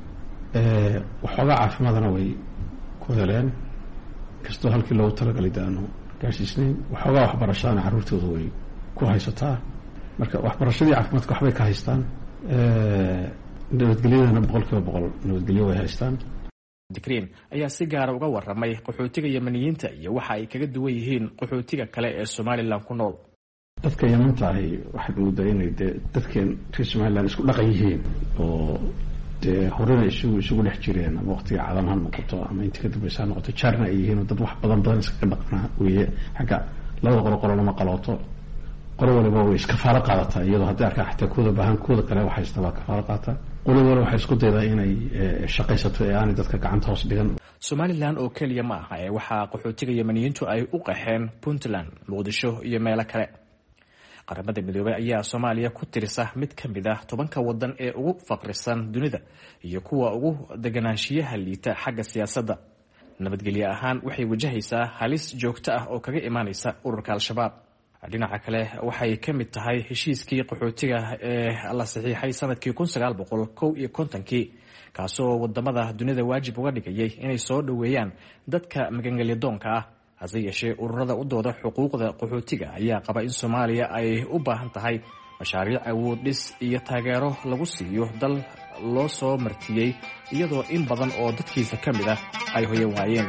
Speaker 11: waxoogaa caafimaadana way ku heleen, kastoo halkii loogu talagalay de aanu gaarsiisnayn. waxoogaa waxbarashadana carruurtooda way ku haysataa. marka waxbarashadii caafimaadka waxbay ka haystaan. nabadgelyadana boqol kiiba boqol nabadgelyo way haystaan.
Speaker 7: Cabdikariin ayaa si gaara uga waramay qaxootiga Yamaniyiinta iyo waxa ay kaga duwan yihiin qaxootiga kale ee Somaliland ku nool.
Speaker 11: dadka Yamanta ahi waxay moodaa inay de dadkeen reer Somaliland isku dhaqan yihiin oo de horena isugu isugu dhex jireen, ama waqtiga cadan ha noqoto ama inta ka dambaysa ha noqoto, jaarna ay yihiin dad wax badan badan iska dhaqnaa weeye. xagga laba qolo qolo lama qalooto, qolo waliba way iska faara qaadataa iyadoo haddii arkaa xataa kooda baahan kooda kale wax haysta baa ka faara qaata. qolo waliba waxay isku daydaa inay shaqaysato ee aanay dadka gacanta hoos dhigan.
Speaker 7: Somaliland oo keliya ma aha ee waxaa qaxootiga Yamaniyiintu ay u qaxeen Puntland, Muqdisho iyo meelo kale. qaramada midoobay ayaa Soomaaliya ku tirisa mid ka mid ah tobanka wadan ee ugu faqrisan dunida iyo kuwa ugu deganaanshiyaha liita xagga siyaasadda. nabadgelyo ahaan waxay wajahaysaa halis joogto ah oo kaga imaanaysa ururka Al-Shabaab. dhinaca kale waxay ka mid tahay heshiiskii qaxootiga ee la saxiixay sanadkii kun sagaal boqol kow iyo kontonkii, kaasoo wadamada dunida waajib uga dhigayay inay soo dhaweeyaan dadka magangelyo doonka ah. hase yeeshee ururada u dooda xuquuqda qaxootiga ayaa qaba in soomaaliya ay u baahan tahay mashaariic awood dhis iyo taageero lagu siiyo dal loo soo martiyey iyadoo in badan oo dadkiisa ka mid ah ay hoyan waayeen.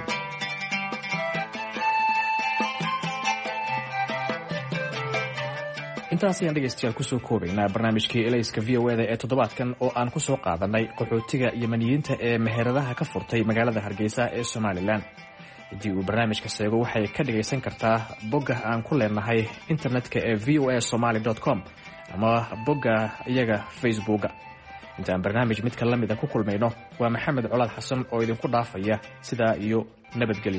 Speaker 7: intaas ayaan dhegaystayaal kusoo koobaynaa barnaamijkii elayska v o eda ee toddobaadkan oo aan ku soo qaadanay qaxootiga yemaniyiinta ee meheradaha ka furtay magaalada hargeysa ee somalilan. haddii uu barnaamijka seego waxay ka dhagaysan kartaa bogga aan ku leenahay internetka ee v o a somaly dot com ama bogga iyaga facebooka. intaan barnaamij midka la mida ku kulmayno waa maxamed colaad xasan oo idinku dhaafaya sidaa iyo nabadgelyo.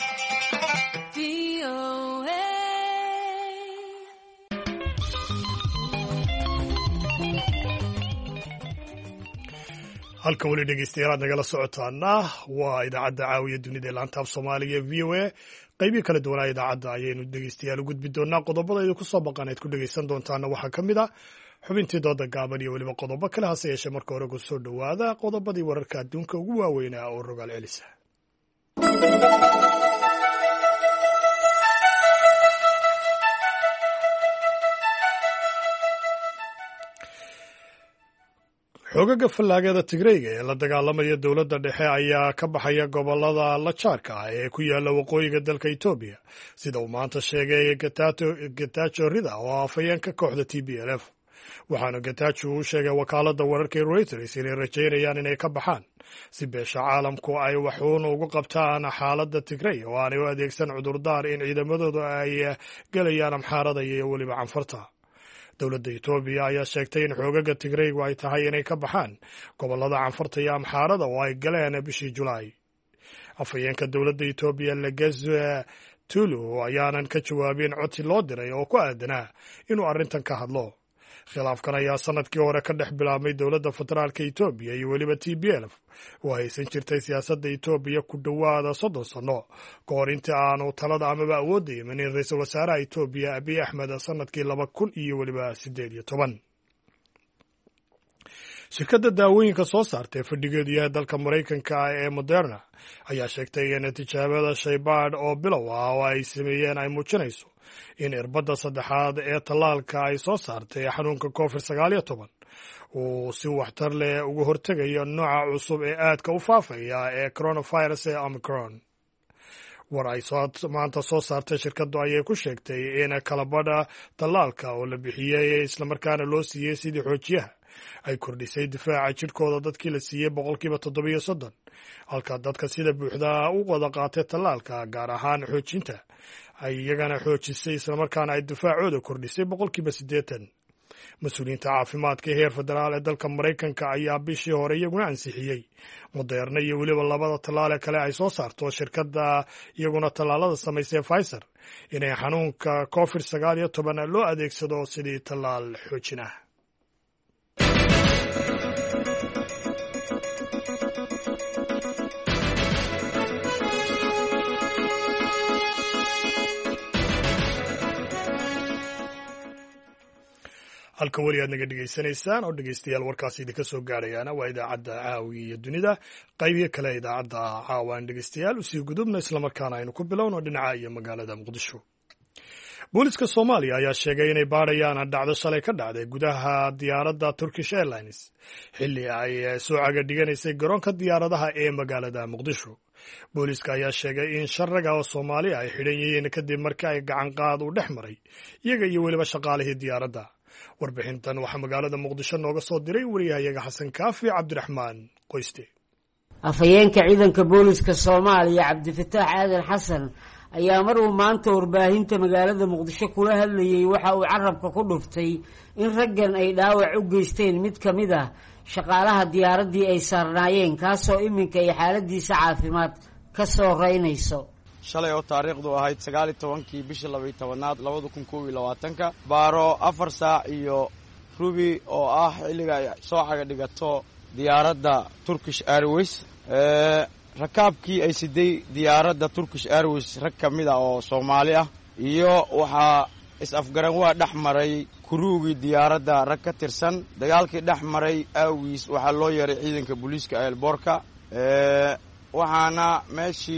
Speaker 1: halka weli dhegeystayaal aad nagala socotaana waa idaacadda caawiya dunida ee laanta af soomaaliga v o a qaybihi kala duwanaa idaacadda ayaynu dhegeystayaal u gudbi doonaa. qodobada idinku soo baqan ayd ku dhegeysan doontaana waxaa ka mid ah xubintii dooda gaaban iyo weliba qodobo kale. hase yeeshee marka hore ku soo dhowaada qodobadii wararka adduunka ugu waaweynaa oo rogaal celisa. xoogaga fallaagada tigreyga ee la dagaalamaya dowladda dhexe ayaa ka baxaya gobolada lajaarka ah ee ku yaala waqooyiga dalka etoobiya, sida uu maanta sheegay getajo rida oo afhayeenka kooxda t b l f. waxaana getajo uu sheegay wakaaladda wararka reuters inay rajaynayaan inay ka baxaan si beesha caalamku ay waxuun ugu qabtaan xaaladda tigrey oo aanay u adeegsan cudurdaar in ciidamadooda ay gelayaan amxaarada iyo weliba canfarta. dowladda etoobiya ayaa sheegtay in xoogaga tigreygu ay tahay inay ka baxaan gobolada canfarta iyo amxaarada oo ay galeen bishii julaay. afhayeenka dowladda etoobiya legezo tulu ayaanan ka jawaabin codsi loo diray oo ku aadanaa inuu arrintan ka hadlo. khilaafkan ayaa sanadkii hore ka dhex bilaabmay dowladda federaalka etoobiya iyo weliba t b l f oo haysan jirtay siyaasadda etoobiya ku dhowaada soddon sanno ka hor intii aanu talada amaba awoodda imanin ra-iisul wasaaraha etoobiya abiy axmed sanadkii laba kun iyo weliba siddeed iyo toban. shirkadda daawooyinka soo saarta ee fadhigeedu yahay dalka maraykanka ee moderna ayaa sheegtay in tijaabada shaybaadh oo bilow ah oo ay sameeyeen ay muujinayso in irbadda saddexaad ee tallaalka ay soo saartay xanuunka covid sagaal iyo toban uu si waxtar leh uga hortegayo nooca cusub ee aadka u faafaya ee coronavirus ee omicron. war ay maanta soo saartay shirkaddu ayay ku sheegtay in kalabadha tallaalka oo la bixiyey islamarkaana loo siiyey sidii xoojiyaha ay kordhisay difaaca jidhkooda dadkii la siiyey boqolkiiba toddobiyo soddon, halka dadka sida buuxda u wada qaatay tallaalka gaar ahaan xoojinta ay iyagana xoojisay islamarkaana ay difaacooda kordhisay boqolkiiba siddeetan. mas-uuliyiinta caafimaadka heer federaal ee dalka maraykanka ayaa bishii hore iyaguna ansixiyey moderna iyo weliba labada tallaale kale ay soo saarto shirkadda iyaguna tallaalada samaysay Pfizer inay xanuunka covid sagaal iyo toban loo adeegsado sidii tallaal xoojin ah. halka weli aad naga dhegaysanaysaan oo dhegeystayaal warkaasi idinka soo gaarayaana waa idaacadda caawiga iyo dunida. qaybiyo kale idaacadda caawaan dhegeystayaal usii gudubna islamarkaana aynu ku bilowno dhinaca iyo magaalada muqdisho. booliska soomaaliya ayaa sheegay inay baadhayaan dhacdo shalay ka dhacday gudaha diyaaradda Turkish Airlines xilli ay soo caga dhiganaysay garoonka diyaaradaha ee magaalada muqdisho. booliska ayaa sheegay in shan rag oo Soomaali ay xidhan yihiin kadib markii ay gacan qaad u dhex maray iyaga iyo weliba shaqaalihii diyaaradda. warbixintan waxaa magaalada muqdisho nooga soo diray wariyahayaga xasan kaafi cabdiraxmaan qoyste.
Speaker 12: afhayeenka ciidanka booliska soomaaliya cabdifataax aadan xasan ayaa mar uu maanta warbaahinta magaalada muqdisho kula hadlayey waxa uu carabka ku dhuftay in raggan ay dhaawac u geysteen mid ka mid ah shaqaalaha diyaaraddii ay saarnaayeen kaasoo iminka ay xaaladiisa caafimaad ka soo reynayso.
Speaker 13: shalay oo taariikhdu ahayd sagaal iyo tobankii bishii labaiyo tobanaad labada kun koob iyo labaatanka baaro afar saac iyo rubi oo ah xilliga ay soo caga dhigato diyaaradda Turkish Airways. rakaabkii ay siday diyaaradda Turkish Airways rag ka mid ah oo Soomaali ah iyo waxaa is-afgaran waa dhex maray kuruugii diyaaradda rag ka tirsan. dagaalkii dhex maray aawiis waxaa loo yeeray ciidanka booliiska eelboorka waxaana meeshii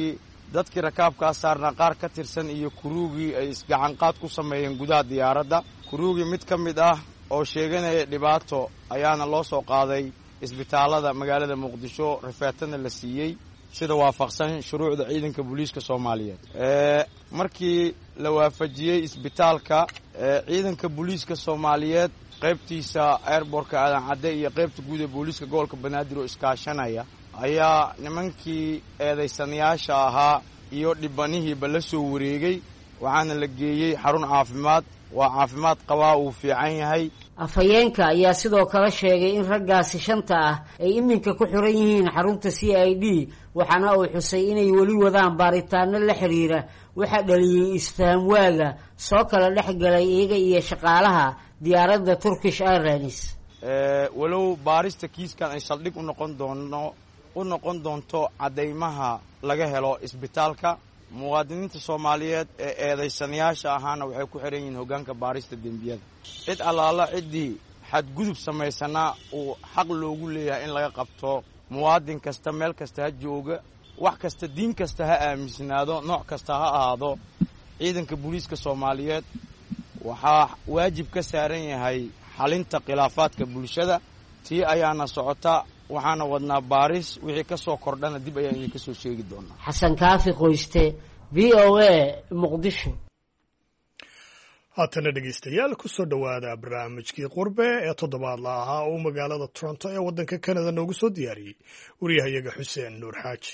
Speaker 13: dadkii rakaabkaa saarnaa qaar ka tirsan iyo kuruugii ay isgacanqaad ku sameeyeen gudaha diyaaradda kuruugii mid ka mid ah oo sheeganaya dhibaato ayaana loo soo qaaday isbitaallada magaalada muqdisho rifeetana la siiyey sida waafaqsan shuruucda ciidanka booliiska soomaaliyeed markii la waafajiyey isbitaalka ciidanka booliiska soomaaliyeed qaybtiisa airbortka aadan cadde iyo qaybta guud ee booliiska gobolka banaadir oo iskaashanaya ayaa nimankii eedaysanayaasha ahaa iyo dhibanihiiba la soo wareegay waxaana la geeyey xarun caafimaad waa caafimaad qabaa uu fiican yahay
Speaker 12: afhayeenka ayaa sidoo kale sheegay in raggaasi shanta ah ay iminka ku xiran yihiin xarunta c i d waxaana uu xusay inay weli wadaan baaritaano la xiriira waxaa dhaliyey isfaham waaga soo kala dhex galay iyaga iyo shaqaalaha diyaaradda turkish airlines
Speaker 13: walow baarista kiiskan ay saldhig u noqon doono u noqon doonto caddaymaha laga helo isbitaalka muwaadiniinta soomaaliyeed ee eedaysanayaasha ahaana waxay ku xiran yihiin hoggaanka baarista dembiyada cid allaala ciddii xadgudub samaysanaa uu xaq loogu leeyahay in laga qabto muwaadin kasta meel kasta ha jooga wax kasta diin kasta ha aaminsanaado nooc kasta ha ahaado ciidanka booliiska soomaaliyeed waxaa waajib ka saaran yahay xalinta khilaafaadka bulshada tii ayaana socota waxaana wadnaa baaris wixii ka soo kordhana dib ayaan idinka soo sheegi doonaa
Speaker 12: xasan kaafi qoyste v o a muqdisho
Speaker 1: haatana dhegaystayaal ku soo dhowaada barnaamijkii qurbe ee toddobaadla ahaa oo magaalada toronto ee waddanka kanada noogu soo diyaariyey waryahayaga xuseen nuur xaaji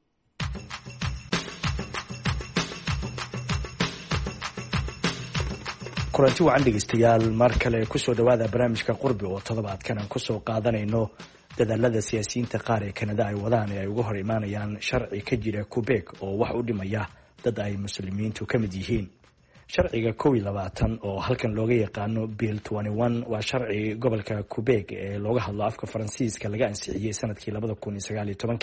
Speaker 14: kulanti wacan dhegaystayaal mar kale kusoo dhowaada barnaamijka qurbe oo toddobaadkan aan kusoo qaadanayno dadaalada siyaasiyiinta qaar ee kanada ay wadaan ee ay uga hor imaanayaan sharci ka jira Quebec oo wax u dhimaya dad ay muslimiintu ka mid yihiin. sharciga kow iyo labaatan oo halkan looga yaqaano Bill twenty-one waa sharci gobolka Quebec ee looga hadlo afka Faransiiska laga ansixiyay sanadkii laba kun iyo sagaal iyo toban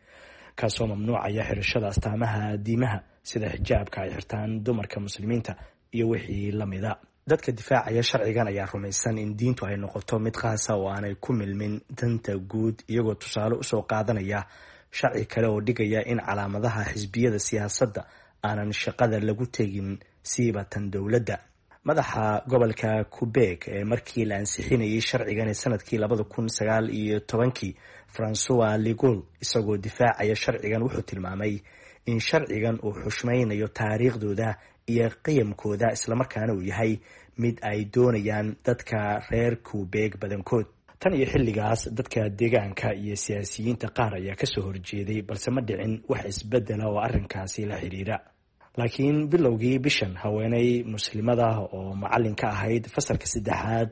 Speaker 14: kaasoo mamnuucaya xirashada astaamaha diimaha sida xijaabka ay xirtaan dumarka muslimiinta iyo wixii lamida. dadka difaacaya sharcigan ayaa rumaysan in diintu ay noqoto mid qaasa oo aanay ku milmin danta guud iyagoo tusaale usoo qaadanaya sharci kale oo dhigaya in calaamadaha xisbiyada siyaasadda aanan shaqada lagu tegin siibatan dowladda. madaxa gobolka Quebec ee markii la ansixinayay sharcigan sanadkii laba kun sagaal iyo toban François Legault isagoo difaacaya sharcigan wuxuu tilmaamay in sharcigan uu xushmaynayo taariikhdooda iyo qiyamkooda islamarkaana uu yahay mid ay doonayaan dadka reer Quebec badankood. tan iyo xilligaas dadka deegaanka iyo siyaasiyiinta qaar ayaa kasoo horjeeday balse ma dhicin wax isbedela oo arrinkaasi la xiriira. laakiin bilowgii bishan haweeney muslimada oo macallin ka ahayd fasalka saddexaad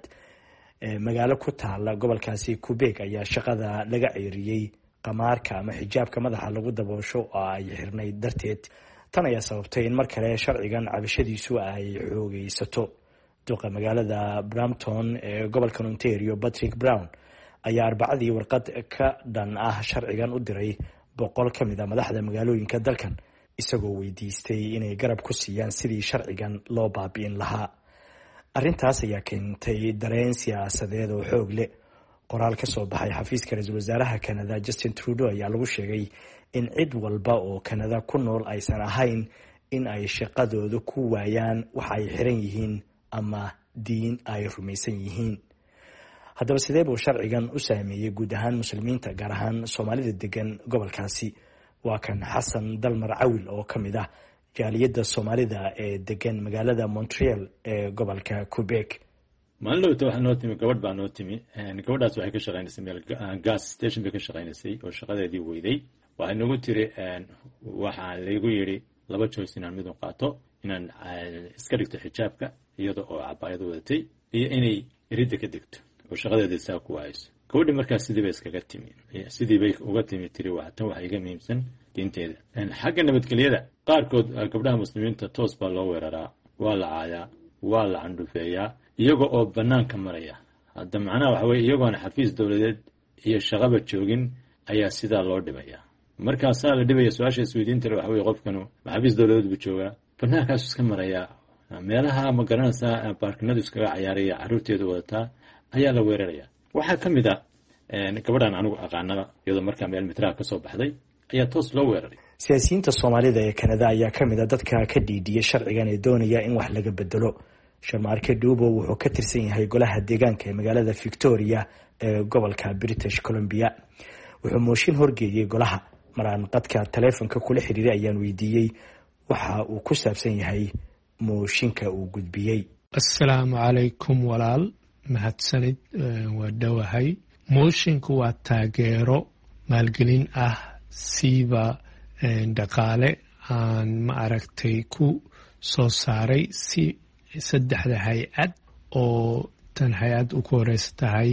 Speaker 14: ee magaalo ku taala gobolkaasi Quebec ayaa shaqada laga ceyriyay qamaarka ama xijaabka madaxa lagu daboosho oo ay xirnay darteed. tan ayaa sababtay in mar kale sharcigan cabashadiisu ay xoogaysato. duqa magaalada Brampton ee gobolka Ontario Patrick Brown ayaa arbacadii warqad ka dhan ah sharcigan u diray boqol ka mid ah madaxda magaalooyinka dalkan isagoo weydiistay inay garab ku siiyaan sidii sharcigan loo baabi'in lahaa. arrintaas ayaa keentay dareen siyaasadeed oo xoog leh. qoraal ka soo baxay xafiiska ra-iisul wasaaraha Canada Justin Trudeau ayaa lagu sheegay in cid walba oo Canada ku nool aysan ahayn in ay shaqadooda ku waayaan waxa ay xiran yihiin ama diin ay rumaysan yihiin. haddaba sidee buu sharcigan u saameeyey guud ahaan muslimiinta gaar ahaan Soomaalida degan gobolkaasi? waa kan Xasan Dalmar Cawil oo ka mid ah jaaliyadda Soomaalida ee degan magaalada Montreal ee gobolka Quebec.
Speaker 15: maalowta waxaa noo timi gabadh baa noo timi gabadhaas waxay ka shaqaynaysay meel gas station bay ka shaqaynaysay oo shaqadeedii weyday. waxay nagu tiri waxaa laygu yidhi laba choice inaan midun qaato, inaan iska dhigto xijaabka iyada oo cabaayado wadatay iyo inay iridda ka degto oo shaqadeedii saa ku waayso. gabadhii markaas sidii bay iskaga timi sidii bay uga timi tiri tan waxa iga muhiimsan diinteeda. xagga nabadgelyada qaarkood gabdhaha muslimiinta toos baa loo weeraraa, waa la caayaa, waa la candhufeeyaa iyaga oo banaanka maraya. hadda macnaha waxa weye iyagoona xafiis dowladeed iyo shaqaba joogin ayaa sidaa loo dhibaya. markaasaa la dhibaya su-aasha isweydiinta waxa weye qofkanu xafiis dowladeed buu joogaa, bannaankaasu iska maraya, meelaha ma garanaysaa baarkinadu iskaga cayaaraya, carruurteedu wadataa ayaa la weeraraya. waxaa ka mid a gabadhan anigu aqaanaba iyadoo markaa meel mitraha kasoo baxday ayaa toos loo weeraray.
Speaker 14: siyaasiyiinta soomaalida ee kanada ayaa ka mid a dadka ka dhiidhiyay sharcigan ee doonaya in wax laga bedelo. sharmaarke dhuubo wuxuu ka tirsan yahay golaha deegaanka ee magaalada victoria ee gobolka British Columbia. wuxuu mooshin horgeeyay golaha. maraan qadka taleefanka kula xiriiray ayaan weydiiyey waxa uu ku saabsan yahay mooshinka uu gudbiyey.
Speaker 16: assalaamu calaykum walaal, mahadsanid, waa dhowahay. moshinku waa taageero maalgelin ah siiba dhaqaale aan ma aragtay ku soo saaray si saddexda hay-ad oo tan hay-ad ugu horeysa tahay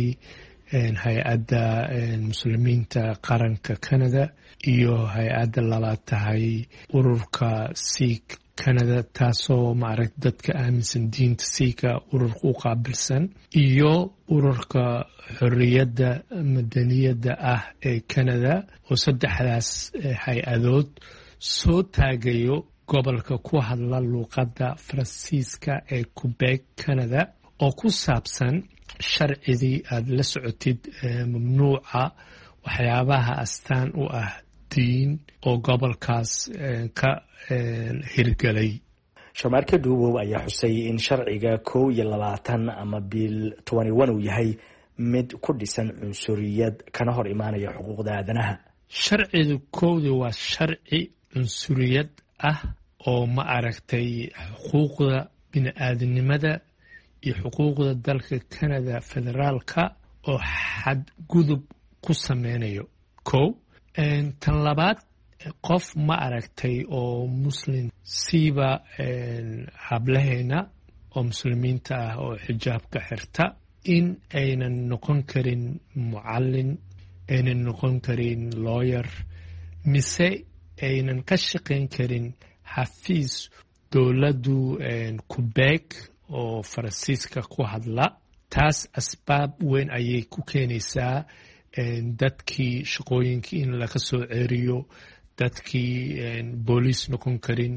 Speaker 16: hay-adda muslimiinta qaranka Canada iyo hay-adda labaad tahay ururka Sikh Canada, taasoo maaragtay dadka aaminsan diinta Sikhka ururka u qaabilsan, iyo ururka xorriyadda madaniyadda ah ee Canada oo saddexdaas hay-adood soo taagayo gobolka ku hadla luuqadda Faransiiska ee Quebec Canada oo ku saabsan sharcidii aad la socotid mamnuuca waxyaabaha astaan u ah diin oo gobolkaas ka hirgelay.
Speaker 14: sharmaarke dhuubow ayaa xusay in sharciga kow iyo labaatan ama bil toban iyo kow uu yahay mid ku dhisan cunsuriyad kana hor imaanaya xuquuqda aadanaha.
Speaker 16: sharciga kowda waa sharci cunsuriyad ah oo ma aragtay xuquuqda bini-aadanimada iyo xuquuqda dalka Canada federaalka oo xadgudub ku sameynayo. kow tan labaad, qof ma aragtay oo muslim siiba hablaheena oo muslimiinta ah oo xijaabka xirta in aynan noqon karin mucallin, aynan noqon karin lawyer, mise aynan ka shaqayn karin xafiis dowladdu Quebec oo Faransiiska ku hadla. taas asbaab weyn ayay ku keenaysaa dadkii shaqooyinkii in laga soo ceriyo, dadkii booliis noqon karin,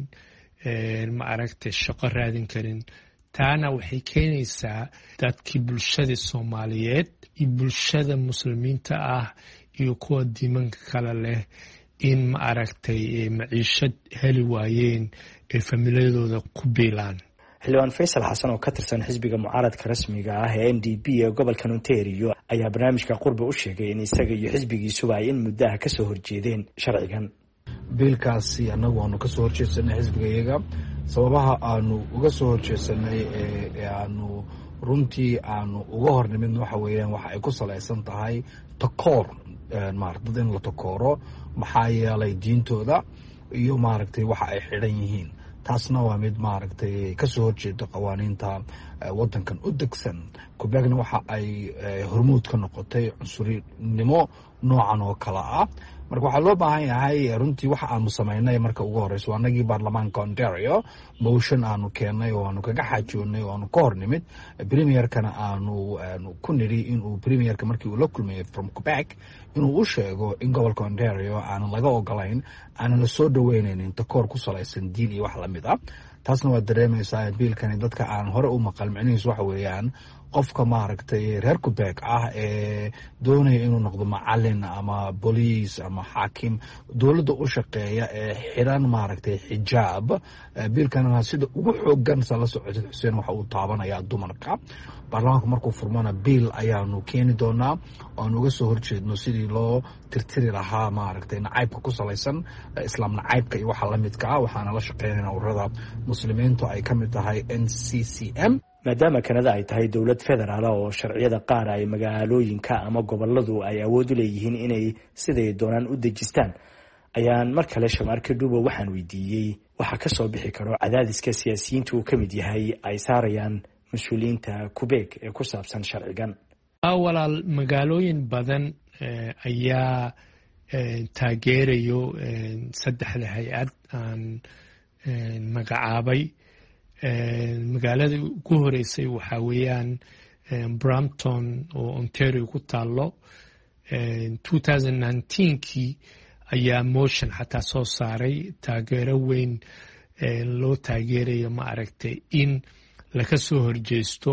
Speaker 16: ma aragtay shaqo raadin karin. taana waxay keenaysaa dadkii bulshada Soomaaliyeed iyo bulshada muslimiinta ah iyo kuwa diimanka kale leh in ma aragtay maciishad heli waayeen ee familiyadooda ku biilaan.
Speaker 14: xildhibaan Faysal Xasan oo ka tirsan xisbiga mucaaradka rasmiga ah ee N D P ee gobolka Ontario ayaa barnaamijka qurba u sheegay in isaga iyo xisbigiisuba ay in muddaha ka soo horjeedeen sharcigan.
Speaker 17: biilkaasi annagu aanu ka soo horjeedsanay xisbigayaga. sababaha aanu uga soo horjeedsanay ee aanu runtii aanu uga hornimin waxa weeyaan waxa ay ku salaysan tahay takoor, maaragtay in la takooro maxaa yeelay diintooda iyo maaragtay waxa ay xidhan yihiin. taasna waa mid maaragtay ka soo horjeeda qawaaniinta waddankan u degsan. Quebecna waxa ay hormuud ka noqotay cunsurinimo noocan oo kale ah. marka waxaa loo baahan yahay runtii waxa aanu samaynay marka ugu horeyso anagii baarlamaanka Ontario motion aanu keenay oo aanu kaga xaajoonay oo aanu ka hornimid premierkana aanu ku niri inuu premierka markii uu la kulmayay from Quebec inuu u sheego in gobolka Ontario aan laga ogolayn aan la soo dhaweynaynin takoor ku salaysan diin iyo wax la mid ah. taasna waa dareemaysaa biilkani dadka aan hore u maqal macnihiisu waxa weeyaan qofka maaragtay reer Quebec ah ee doonaya inuu noqdo macallin ama booliis ama xaakim dowladda u shaqeeya ee xiran maaragtay xijaab. biilkana sida ugu xoogan sala socodid Xuseen waxa uu taabanayaa dumarka. baarlamaanku markuu furmana biil ayaanu keeni doonaa oo aan uga soo horjeedno sidii loo tirtiri lahaa maaragtay nacaybka ku salaysan islaam nacaybka iyo waxa la midka ah. waxaana la shaqeynayna ururada muslimiintu ay ka mid tahay N C C M.
Speaker 14: maadaama Canada ay tahay dowlad federaal oo sharciyada qaar ay magaalooyinka ama goboladu ay awood u leeyihiin inay siday doonaan u dejistaan, ayaan mar kale sharmaarke dhuubo waxaan weydiiyey waxa ka soo bixi karo cadaadiska siyaasiyiinta uu ka mid yahay ay saarayaan mas-uuliyiinta Quebec ee ku saabsan sharcigan.
Speaker 16: walaal magaalooyin badan ayaa taageerayo saddexda hay-ad aan magacaabay. magaalada ugu horeysay waxaa weeyaan Brampton oo Ontario ku taalo. twenty nineteen kii ayaa motion xataa soo saaray taageero weyn loo taageerayo ma aragtay in laga soo horjeesto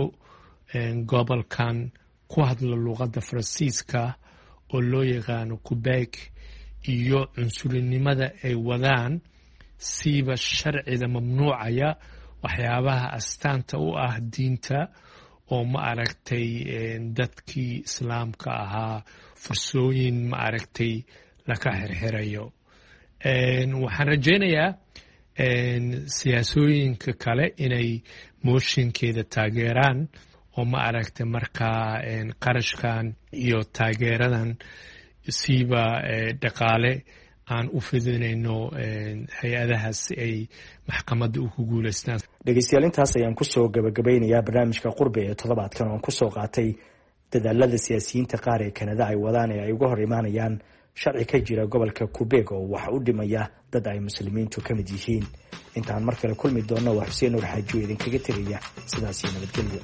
Speaker 16: gobolkan ku hadla luuqadda Faransiiska oo loo yaqaano Quebec iyo cunsurinimada ay wadaan siiba sharciga mamnuucaya waxyaabaha astaanta u ah diinta oo ma aragtay dadkii islaamka ahaa fursooyin ma aragtay laka xirxirayo waxaan rajaynayaa siyaasooyinka kale inay mooshinkeeda taageeraan oo ma aragtay markaa qarashkan iyo taageeradan siiba dhaqaale aan u fidinayno hay-adahaas si ay maxkamadda u ku guulaystaan.
Speaker 14: dhegeystayaal intaas ayaan kusoo gabagabeynayaa barnaamijka qurbi ee toddobaadkan oon kusoo qaatay dadaalada siyaasiyiinta qaar ee kanada ay wadaan ee ay uga hor imaanayaan sharci ka jira gobolka Quebec oo wax u dhimaya dad ay muslimiintu ka mid yihiin. intaan mar kale kulmi doonno waa Xuseen Nuur Xaaji oo idinkaga tegaya sidaas iyo nabadgelyo.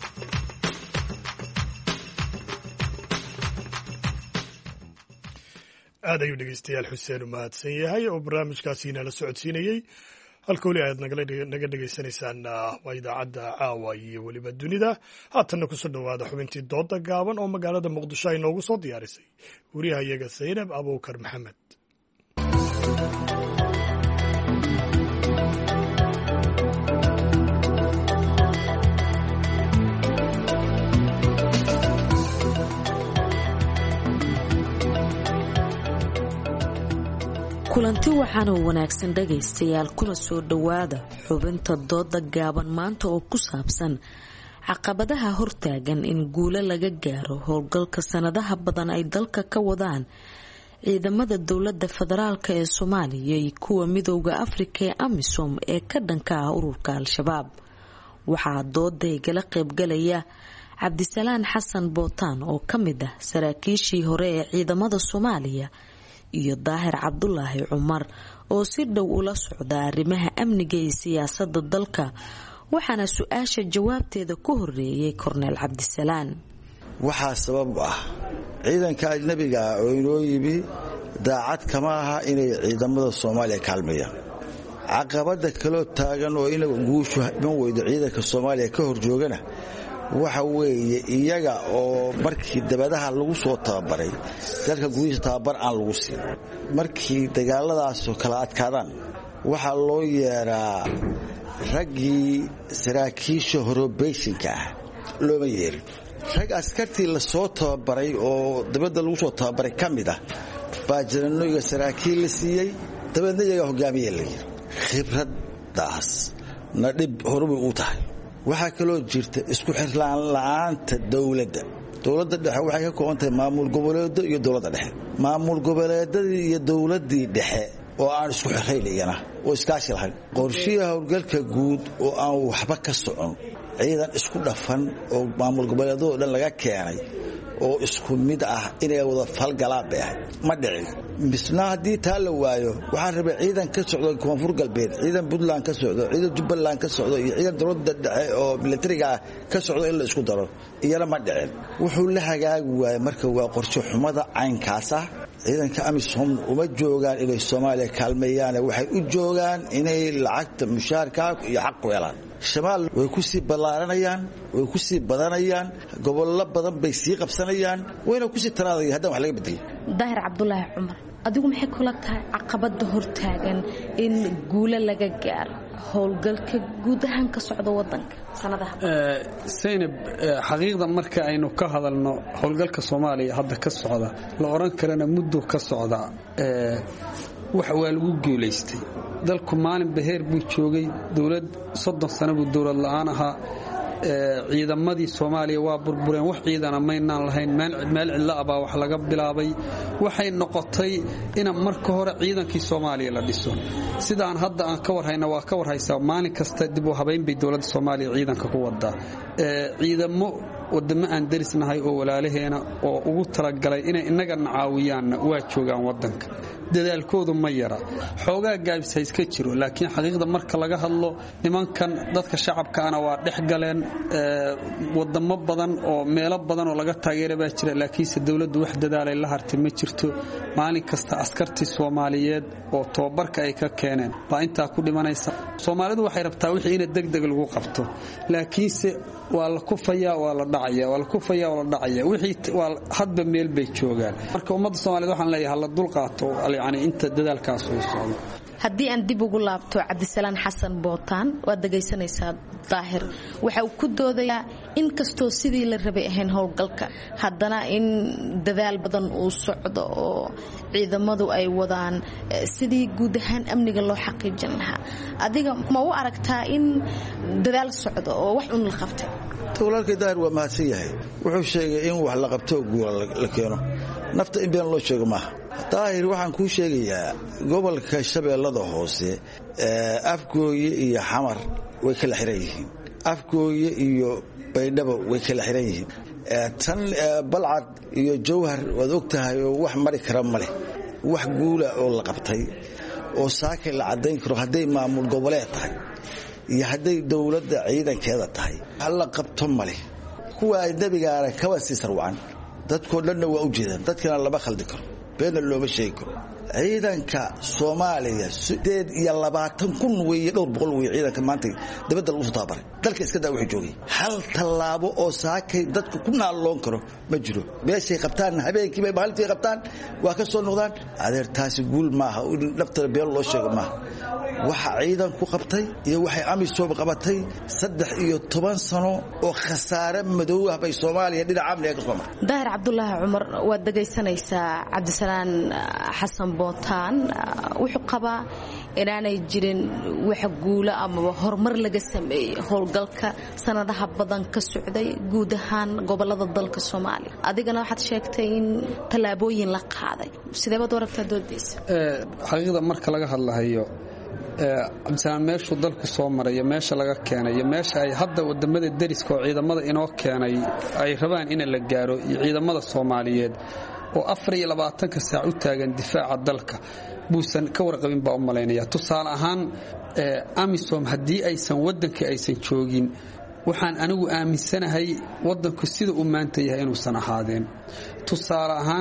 Speaker 1: aad ayuu dhegeystayaal xuseen u mahadsan yahay oo barnaamijkaasiina la socodsiinayey. halka weli aad naga dhegaysanaysaan waa idaacadda caawa iyo weliba dunida. haatanna kusoo dhowaada xubintii dooda gaaban oo magaalada muqdisho ay noogu soo diyaarisay wariyaha iyaga Zaynab Abuukar Maxamed.
Speaker 18: kulanti waxaana wanaagsan dhagaystayaal kuna soo dhowaada xubinta dooda gaaban maanta oo ku saabsan caqabadaha hortaagan in guulo laga gaaro howlgalka sanadaha badan ay dalka ka wadaan ciidamada dowladda federaalk ee Soomaaliya iyo kuwa midowda Afrika ee AMISOM ee ka dhanka ah ururka Al-Shabaab. waxaa dooda igala qaybgalaya Cabdisalaan Xasan Bootaan oo ka mid ah saraakiishii hore ee ciidamada Soomaaliya iyo Daahir Cabdulaahi Cumar oo si dhow ula socda arrimaha amniga iyo siyaasadda dalka. waxaana su-aasha jawaabteeda ku horeeyay Korneel Cabdisalaan.
Speaker 19: waxaa sabab u ah ciidanka ajnabiga ah oo inoo yimi daacad kama aha inay ciidamada Soomaaliya kaalmeeyaan. caqabada kaloo taagan oo in guushu ma weydo ciidanka Soomaaliya ka horjoogana waxa weeye iyaga oo markii dabadaha lagu soo tababaray dalka gudihiisa tababar aan lagu siin markii dagaaladaas kala adkaadaan waxaa loo yeeraa raggii saraakiisha horobeyshinka ah looma yeerin rag askartii la soo tababaray oo dabada lagu soo tababaray ka mid ah baa jananoyga saraakiil la siiyey dabeedna iyaga hogaamiye la yiri khibradaas na dhib horumar u tahay. waxaa kaloo jirta isku xirlaan la'aanta dawladda dawladda dhexe waxay ka kooban tahay maamul goboleedo iyo dawladda dhexe maamul goboleedadii iyo dawladdii dhexe oo aan isku xirraynayna oo iskaashi lahayn qorshiyaha howlgalka guud oo aan waxba ka socon ciidan isku dhafan oo maamul goboleedada dhan laga keenay oo isku mid ah inay wada falgalaan bay ahayd ma dhicin. misna haddii taa la waayo waxaan rabay ciidan ka socdo koonfur galbeed ciidan Puntland ka socdo ciidan Jubbaland ka socdo iyo ciidan dowladda dhexe oo militariga ka socdo in la isku daro iyana ma dhicin. wuxuu la hagaagi waayay marka waa qorshe xumada caynkaas ah. ciidanka AMISOM uma joogaan inay Soomaaliya kaalmeeyaan waxay u joogaan inay lacagta mushaarka iyo xaq u helaan. shabaal way ku sii balaaranayaan way ku sii badanayaan gobollo badan bay sii qabsanayaan wayna ku sii taraadayaan haddana wax laga bedel.
Speaker 18: Daahir Cabdulaahi Cumar adigu maxay kula tahay caqabada hortaagan in guulo laga gaaro howlgalka guud ahaan ka socda wadanka sanadaha
Speaker 20: ee Zaynab xaqiiqda marka aynu ka hadalno howlgalka Soomaaliya hadda ka socda la oran karana muddo ka socda ee wax waa lagu guuleystay dalku maalin beheer buu joogay dawlad soddon sano buu dawlad la'aan ahaa ciidamadii Soomaaliya waa burbureen wax ciidana maynaan lahayn meel cilla ah wax laga bilaabay waxay noqotay in marka hore ciidankii Soomaaliya la dhiso sidaan hadda aan ka warhayna waa ka warhaysaa maalin kasta dib u habeyn bay dawladda Soomaaliya ciidanka ku wadaa ciidamo wadamo aan darisnahay oo walaalaheena oo ugu talagalay inay inaga caawiyaan waa joogaan wadanka dadaalkoodu ma yara xoogaa gaabis iska jiro laakiin xaqiiqda marka laga hadlo nimankan dadka shacabka ana waa dhex galeen wadamo badan oo meelo badan oo laga taageeray baa jira laakiin dawladdu wax dadaalay la hartay ma jirto maalin kasta askartii Soomaaliyeed oo tababarka ay ka keeneen baa inta ku dhimanaysa Soomaalidu waxay rabtaa wixii in degdeg lagu qabto laakiin waa la kufayaa waa la dhacaya waa la kufaya waa la dhacaya wixii waa hadba meel bay joogaan marka ummadda Soomaaliyeed waxaan leeyahay la dul qaato yani inta dadaalkaas uu socdo
Speaker 18: haddii aan dib ugu laabto Cabdisalaan Xasan Bootaan waad dhageysanaysaa daahir waxa uu ku doodayaa in kastoo sidii la rabay ahayn howlgalka haddana in dadaal badan uu socdo oo ciidamadu ay wadaan sidii guud ahaan amniga loo xaqiijin lahaa adiga ma u aragtaa in dadaal socdo oo wax un la qabtay
Speaker 19: walaalkay daahir waa mahadsan yahay wuxuu sheegay in wax la qabto guul la keeno nafta in been loo sheego maaha daahir waxaan kuu sheegayaa gobolka Shabeellada Hoose afgooye iyo xamar way kala xiran yihiin afgooye iyo baydhabo way kala xiran yihiin tan balcad iyo jawhar waad ogtahay oo wax mari kara male wax guula oo la qabtay oo saaka la cadeyn karo haday maamul goboleed tahay iyo haday dawladda ciidankeeda tahay hal la qabto male kuwa ay dabigaara ka wasi sarwaan dadkoo dhan waa u jeedaan dadkana laba khaldi karo beena looma sheegi karo ciidanka Soomaaliya sideed iyo labaatan kun weeye dhowr boqol weeye ciidanka maanta dibadda lagu tababaray dalka iska daa wixii joogay hal talaabo oo saakay dadku ku naaloon karo ma jiro meeshay qabtaan habeenkii bay maalintii qabtaan waa ka soo noqdaan adeer taasi guul maaha in dhabta beel loo sheego maaha waxa ciidan ku qabtay iyo waxay amisom qabatay saddex iyo toban sano oo khasaare madow ah bay Soomaaliya dhinaca amniga ka soo maray
Speaker 18: daahir Cabdullaahi Cumar waad dhageysanaysaa Cabdisalaan Xasan Bootaan wuxuu qabaa inaanay jirin wax guula ama horumar laga sameeyay howlgalka sanadaha badan ka socday guud ahaan gobolada dalka Soomaaliya adigana waxaad sheegtay in talaabooyin la qaaday sidee baad waragtaa doodiisa
Speaker 20: ee xaqiiqda marka laga hadlayo Cabdisalaan meeshu dalku soo maray meesha laga keenay meesha ay hadda wadamada dariska oo ciidamada inoo keenay ay rabaan in la gaaro ciidamada Soomaaliyeed oo afar iyo labaatan ka saac u taagan difaaca dalka buusan ka warqabin baa u maleynaya tusaale ahaan amisom haddii aysan wadanka aysan joogin waxaan anigu aaminsanahay wadanku sida uu maanta yahay inuusan ahaadeen tusaale ahaan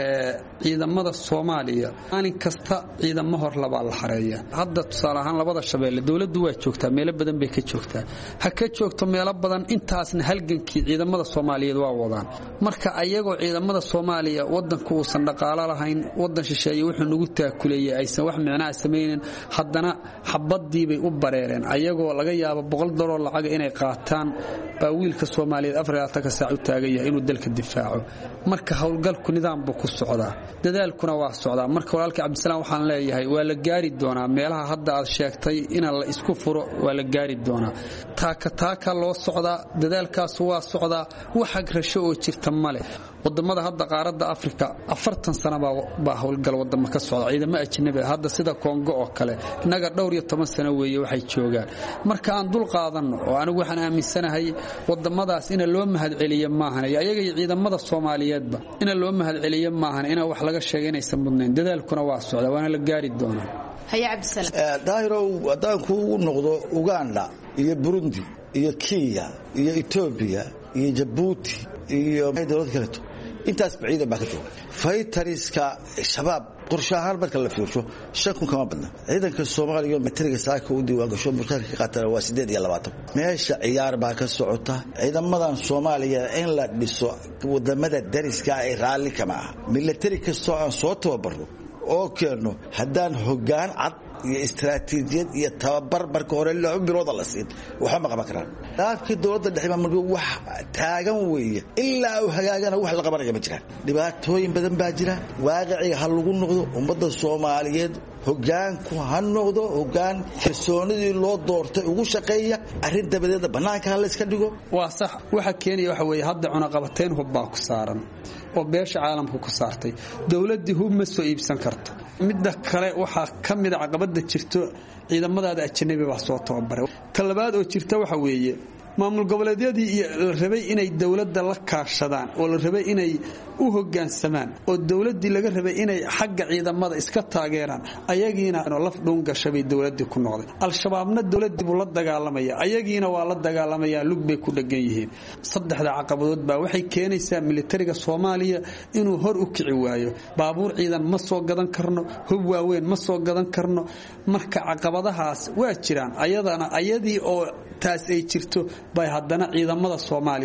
Speaker 20: ciidamada Soomaaliya maalin kasta ciidamo hor laba la xareeya hadda tusaale ahaan labada shabeelle dawladdu waa joogtaa meelo badan bay ka joogtaa ha ka joogto meelo badan intaasna halgankii ciidamada Soomaaliyeed waa wadaan marka ayagoo ciidamada Soomaaliya wadanku uusan dhaqaale lahayn wadan shisheeye wuxuu nagu taakuleeyay aysan wax micnaa sameeyeen haddana xabadii bay u bareereen ayagoo laga yaabo boqol dollar lacag inay qaataan baa wiilka Soomaaliyeed afar iyo labaatan ka saac u taagan yahay inuu dalka difaaco marka howlgalku nidaam buu ku socdaa dadaalkuna waa socdaa marka walaalkii Cabdisalaan waxaan leeyahay waa la gaari doonaa meelaha hadda aad sheegtay in la isku furo waa la gaari doonaa taaka taaka loo socdaa dadaalkaas waa socdaa wax agrasho oo jirta male wadamada hadda qaaradda Afrika afartan sano baa howlgal wadamo ka socda ciidamo ajnabi hadda sida Congo oo kale inaga dhowr iyo toban sano weeye waxay joogaan marka aan dul qaadano oo anigu waxaan aaminsanahay wadamadaas in loo mahad celiyo maahan ayaga ciidamada Soomaaliyeedba in loo mahad celiyo maahan in wax laga sheeganaysan mudnaan dadaalkuna waa socdaa waana la gaari doonaa
Speaker 18: haya Cabdisalaan
Speaker 19: daahiro wadaan ku noqdo Uganda iyo Burundi iyo Kenya iyo Ethiopia iyo Djibouti iyo dawlad kale intaas baciida baa ka jooga faytariska shabaab qorshahan marka la fiirsho shakun kama badna ciidanka Soomaaliya metriga saaka u diiwaan gasho mushaarka ka qaatay waa sideed iyo labaatan meesha ciyaar baa ka socota ciidamadan Soomaaliya in la dhiso wadamada dariska ay raali kama ah military kasto aan soo tababarno oo keeno hadaan hoggaan cad iyo istaraatiijiyad iyo tababar marka hore la bilowda la siin waxa ma qaban karaan dadka dawladda dhexe ma wax taagan weeye ilaa uu hagaagana wax la qabanaya ma jiraan dhibaatooyin badan baa jira waaqiciga hal lagu noqdo ummadda Soomaaliyeed hoggaanku ha noqdo hoggaan kalsoonidii loo doortay ugu shaqeeya arrin dabadeed banaanka la iska dhigo
Speaker 20: waa sax waxa keenaya waxa weeye hadda cunaqabateen hubbaa ku saaran oo beesha caalamku ku saartay dawladdu hub ma soo iibsan karto midda kale waxa kamid ah caqabada jirto ciidamada ajnabi baa soo tababaray talabaad oo jirta waxa weeye maamul goboleedyadii la rabay inay dawladda la kaashadaan oo la rabay inay u hoggaansamaan oo dawladdii laga rabay inay xagga ciidamada iska taageeraan ayagiina laf dhuun gashay dawladdu ku noqday al-shabaabna dawladdu buu la dagaalamaya ayagiina waa la dagaalamaya lug bay ku dhagan yihiin saddexda caqabadood baa waxay keenaysaa militariga Soomaaliya inuu hor u kici waayo baabuur ciidan ma soo gadan karno hub waaweyn ma soo gadan karno marka caqabadahaas waa jiraan ayadana ayadii oo taas ay jirto bay haddana ciidamada Soomaaliya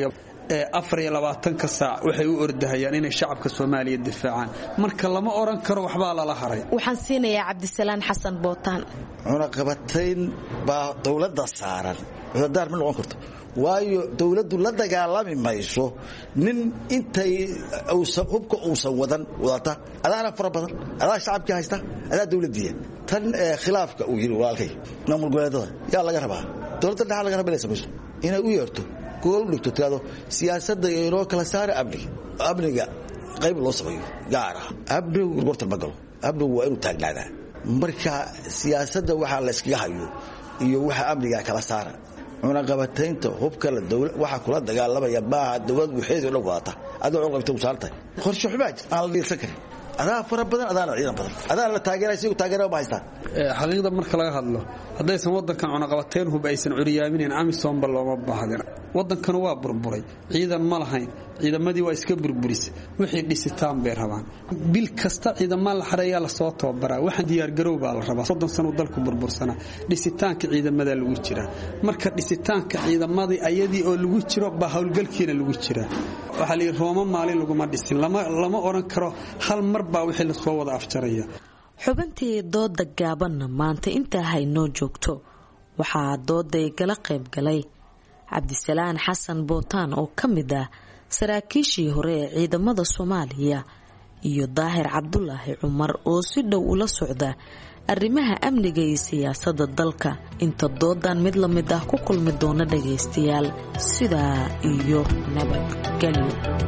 Speaker 20: afar iyo labaatanka saac waxay u ordahayaan inay shacabka Soomaaliya difaacaan marka lama oran karo waxba la haray
Speaker 18: waxaan siinayaa Cabdisalaan Xasan Bootaan
Speaker 19: cunaqabatayn baa dawladda saaran wadaar ma noqon karto waayo dawladdu la dagaalami mayso nin intay uusan hubka uusan wadan wadata adaana fara badan adaa shacabka haysta adaa dawladdiya tan khilaafka uu yiri walaalkay maamul goboleedada yaa laga rabaa dawladda dhaxal laga rabaa samayso inay u yeerto gool dhigto tirado siyaasadda iyo kala saar amniga amniga qayb loo sameeyo gaar ah abnigu gorta magalo abnigu waa inuu taagnaadaa marka siyaasadda waxa la iskaga hayo iyo waxa amniga kala saara cunaqabataynta hubka la dawlad waxa kula dagaalamaya baa dawlad waxeedu la wadata adoo cunaqabta u saartay qorshe xumaaj aan la dhiirsan karin adaa fara badan adaana ciidan badan adaa la taageeray si uu taageero ma haystaan
Speaker 20: xaqiiqda marka laga hadlo hadaysan wadankan cunaqabatayn hub aysan curiyaamin amisom ba looma baahdin wadankan waa burburay ciidan ma lahayn ciidamadii waa iska burburis wixii dhisitaan bay rabaan bil kasta ciidamada la xareeyaa la soo tababaraa waxaan diyaar garow baa la rabaa soddon sano dalku burbursana dhisitaanka ciidamada lagu jira marka dhisitaanka ciidamadii ayadii oo lagu jiro ba hawlgalkiina lagu jira waxa la Rooma maalin lagu ma dhisin lama lama oran karo hal mar baa wixii la soo wada afjaraya
Speaker 18: xubintii dooda gaabanna maanta inta haynoo joogto waxaa dooday gala qayb galay Cabdisalaan Xasan Bootaan oo kamid ah saraakiishii hore ee ciidamada Soomaaliya iyo Daahir Cabdullaahi Cumar oo si dhow ula socda arrimaha amniga iyo siyaasadda dalka inta doodan mid la mid ah ku kulmi doona dhageystayaal sidaa iyo nabadgelyo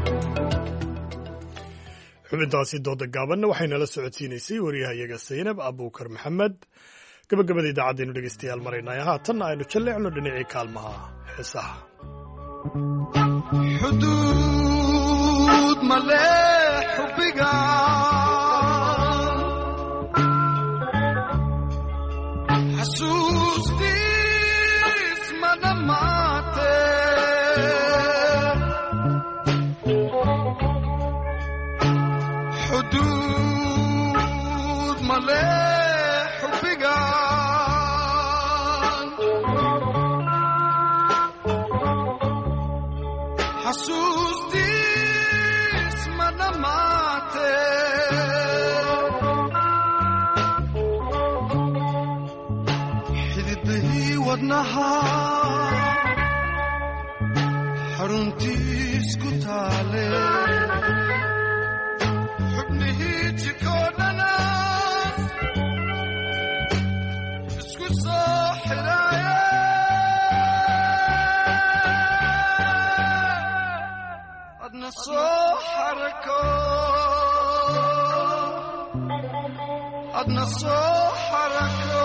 Speaker 1: xubintaasi dooda gaabanna waxayna la socodsiinaysay wariyahayaga Saynab Abuukar Maxamed gabagabada idaacaddeenu dhegeystayaal maraynaya haatanna aynu jalleecno dhinacii kaalmaha heesaha
Speaker 21: xuduud male xubbiga xasuustiis ma dhammaate xuduud male xubbiga xasuustiis ma dhammaate xididahii wadnaha xaruntiis ku taale xubnihii jikoo dhana isku soo xidhaaye adna soo xarako adna soo xarako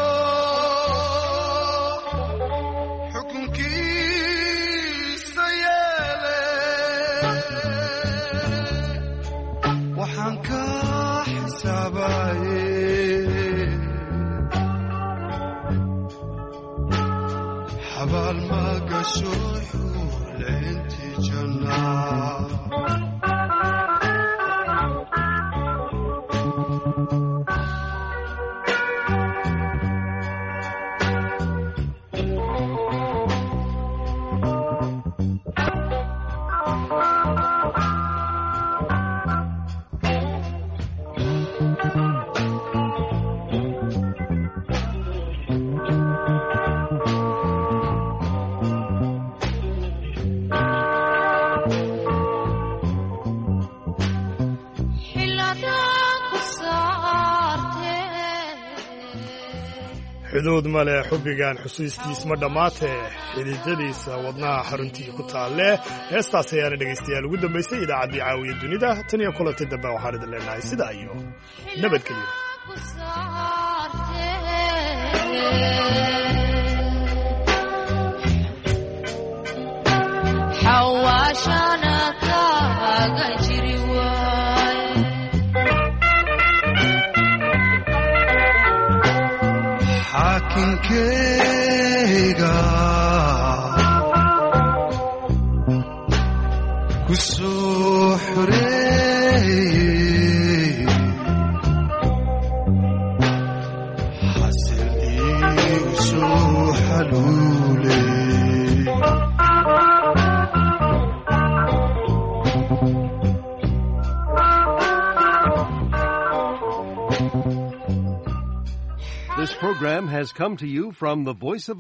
Speaker 21: xukunkiisa yeele waxaan ka xisaabaye xabaal ma gasho xuleyntii jannaa
Speaker 1: xuduud male xubbigan xusuustiis ma dhammaatee xididadiisa wadnaha xaruntii ku taalle heestaas ayaana dhegaystayaal ugu dambaysay idaacaddii caawiya dunida tan iyo kulantay dambe waxaan idin leenahay sidaa iyo nabadgelyo
Speaker 21: xaakinkeyga ku soo xoreeyey xasil iigu soo xaluuley
Speaker 5: program has come to you from the Voice of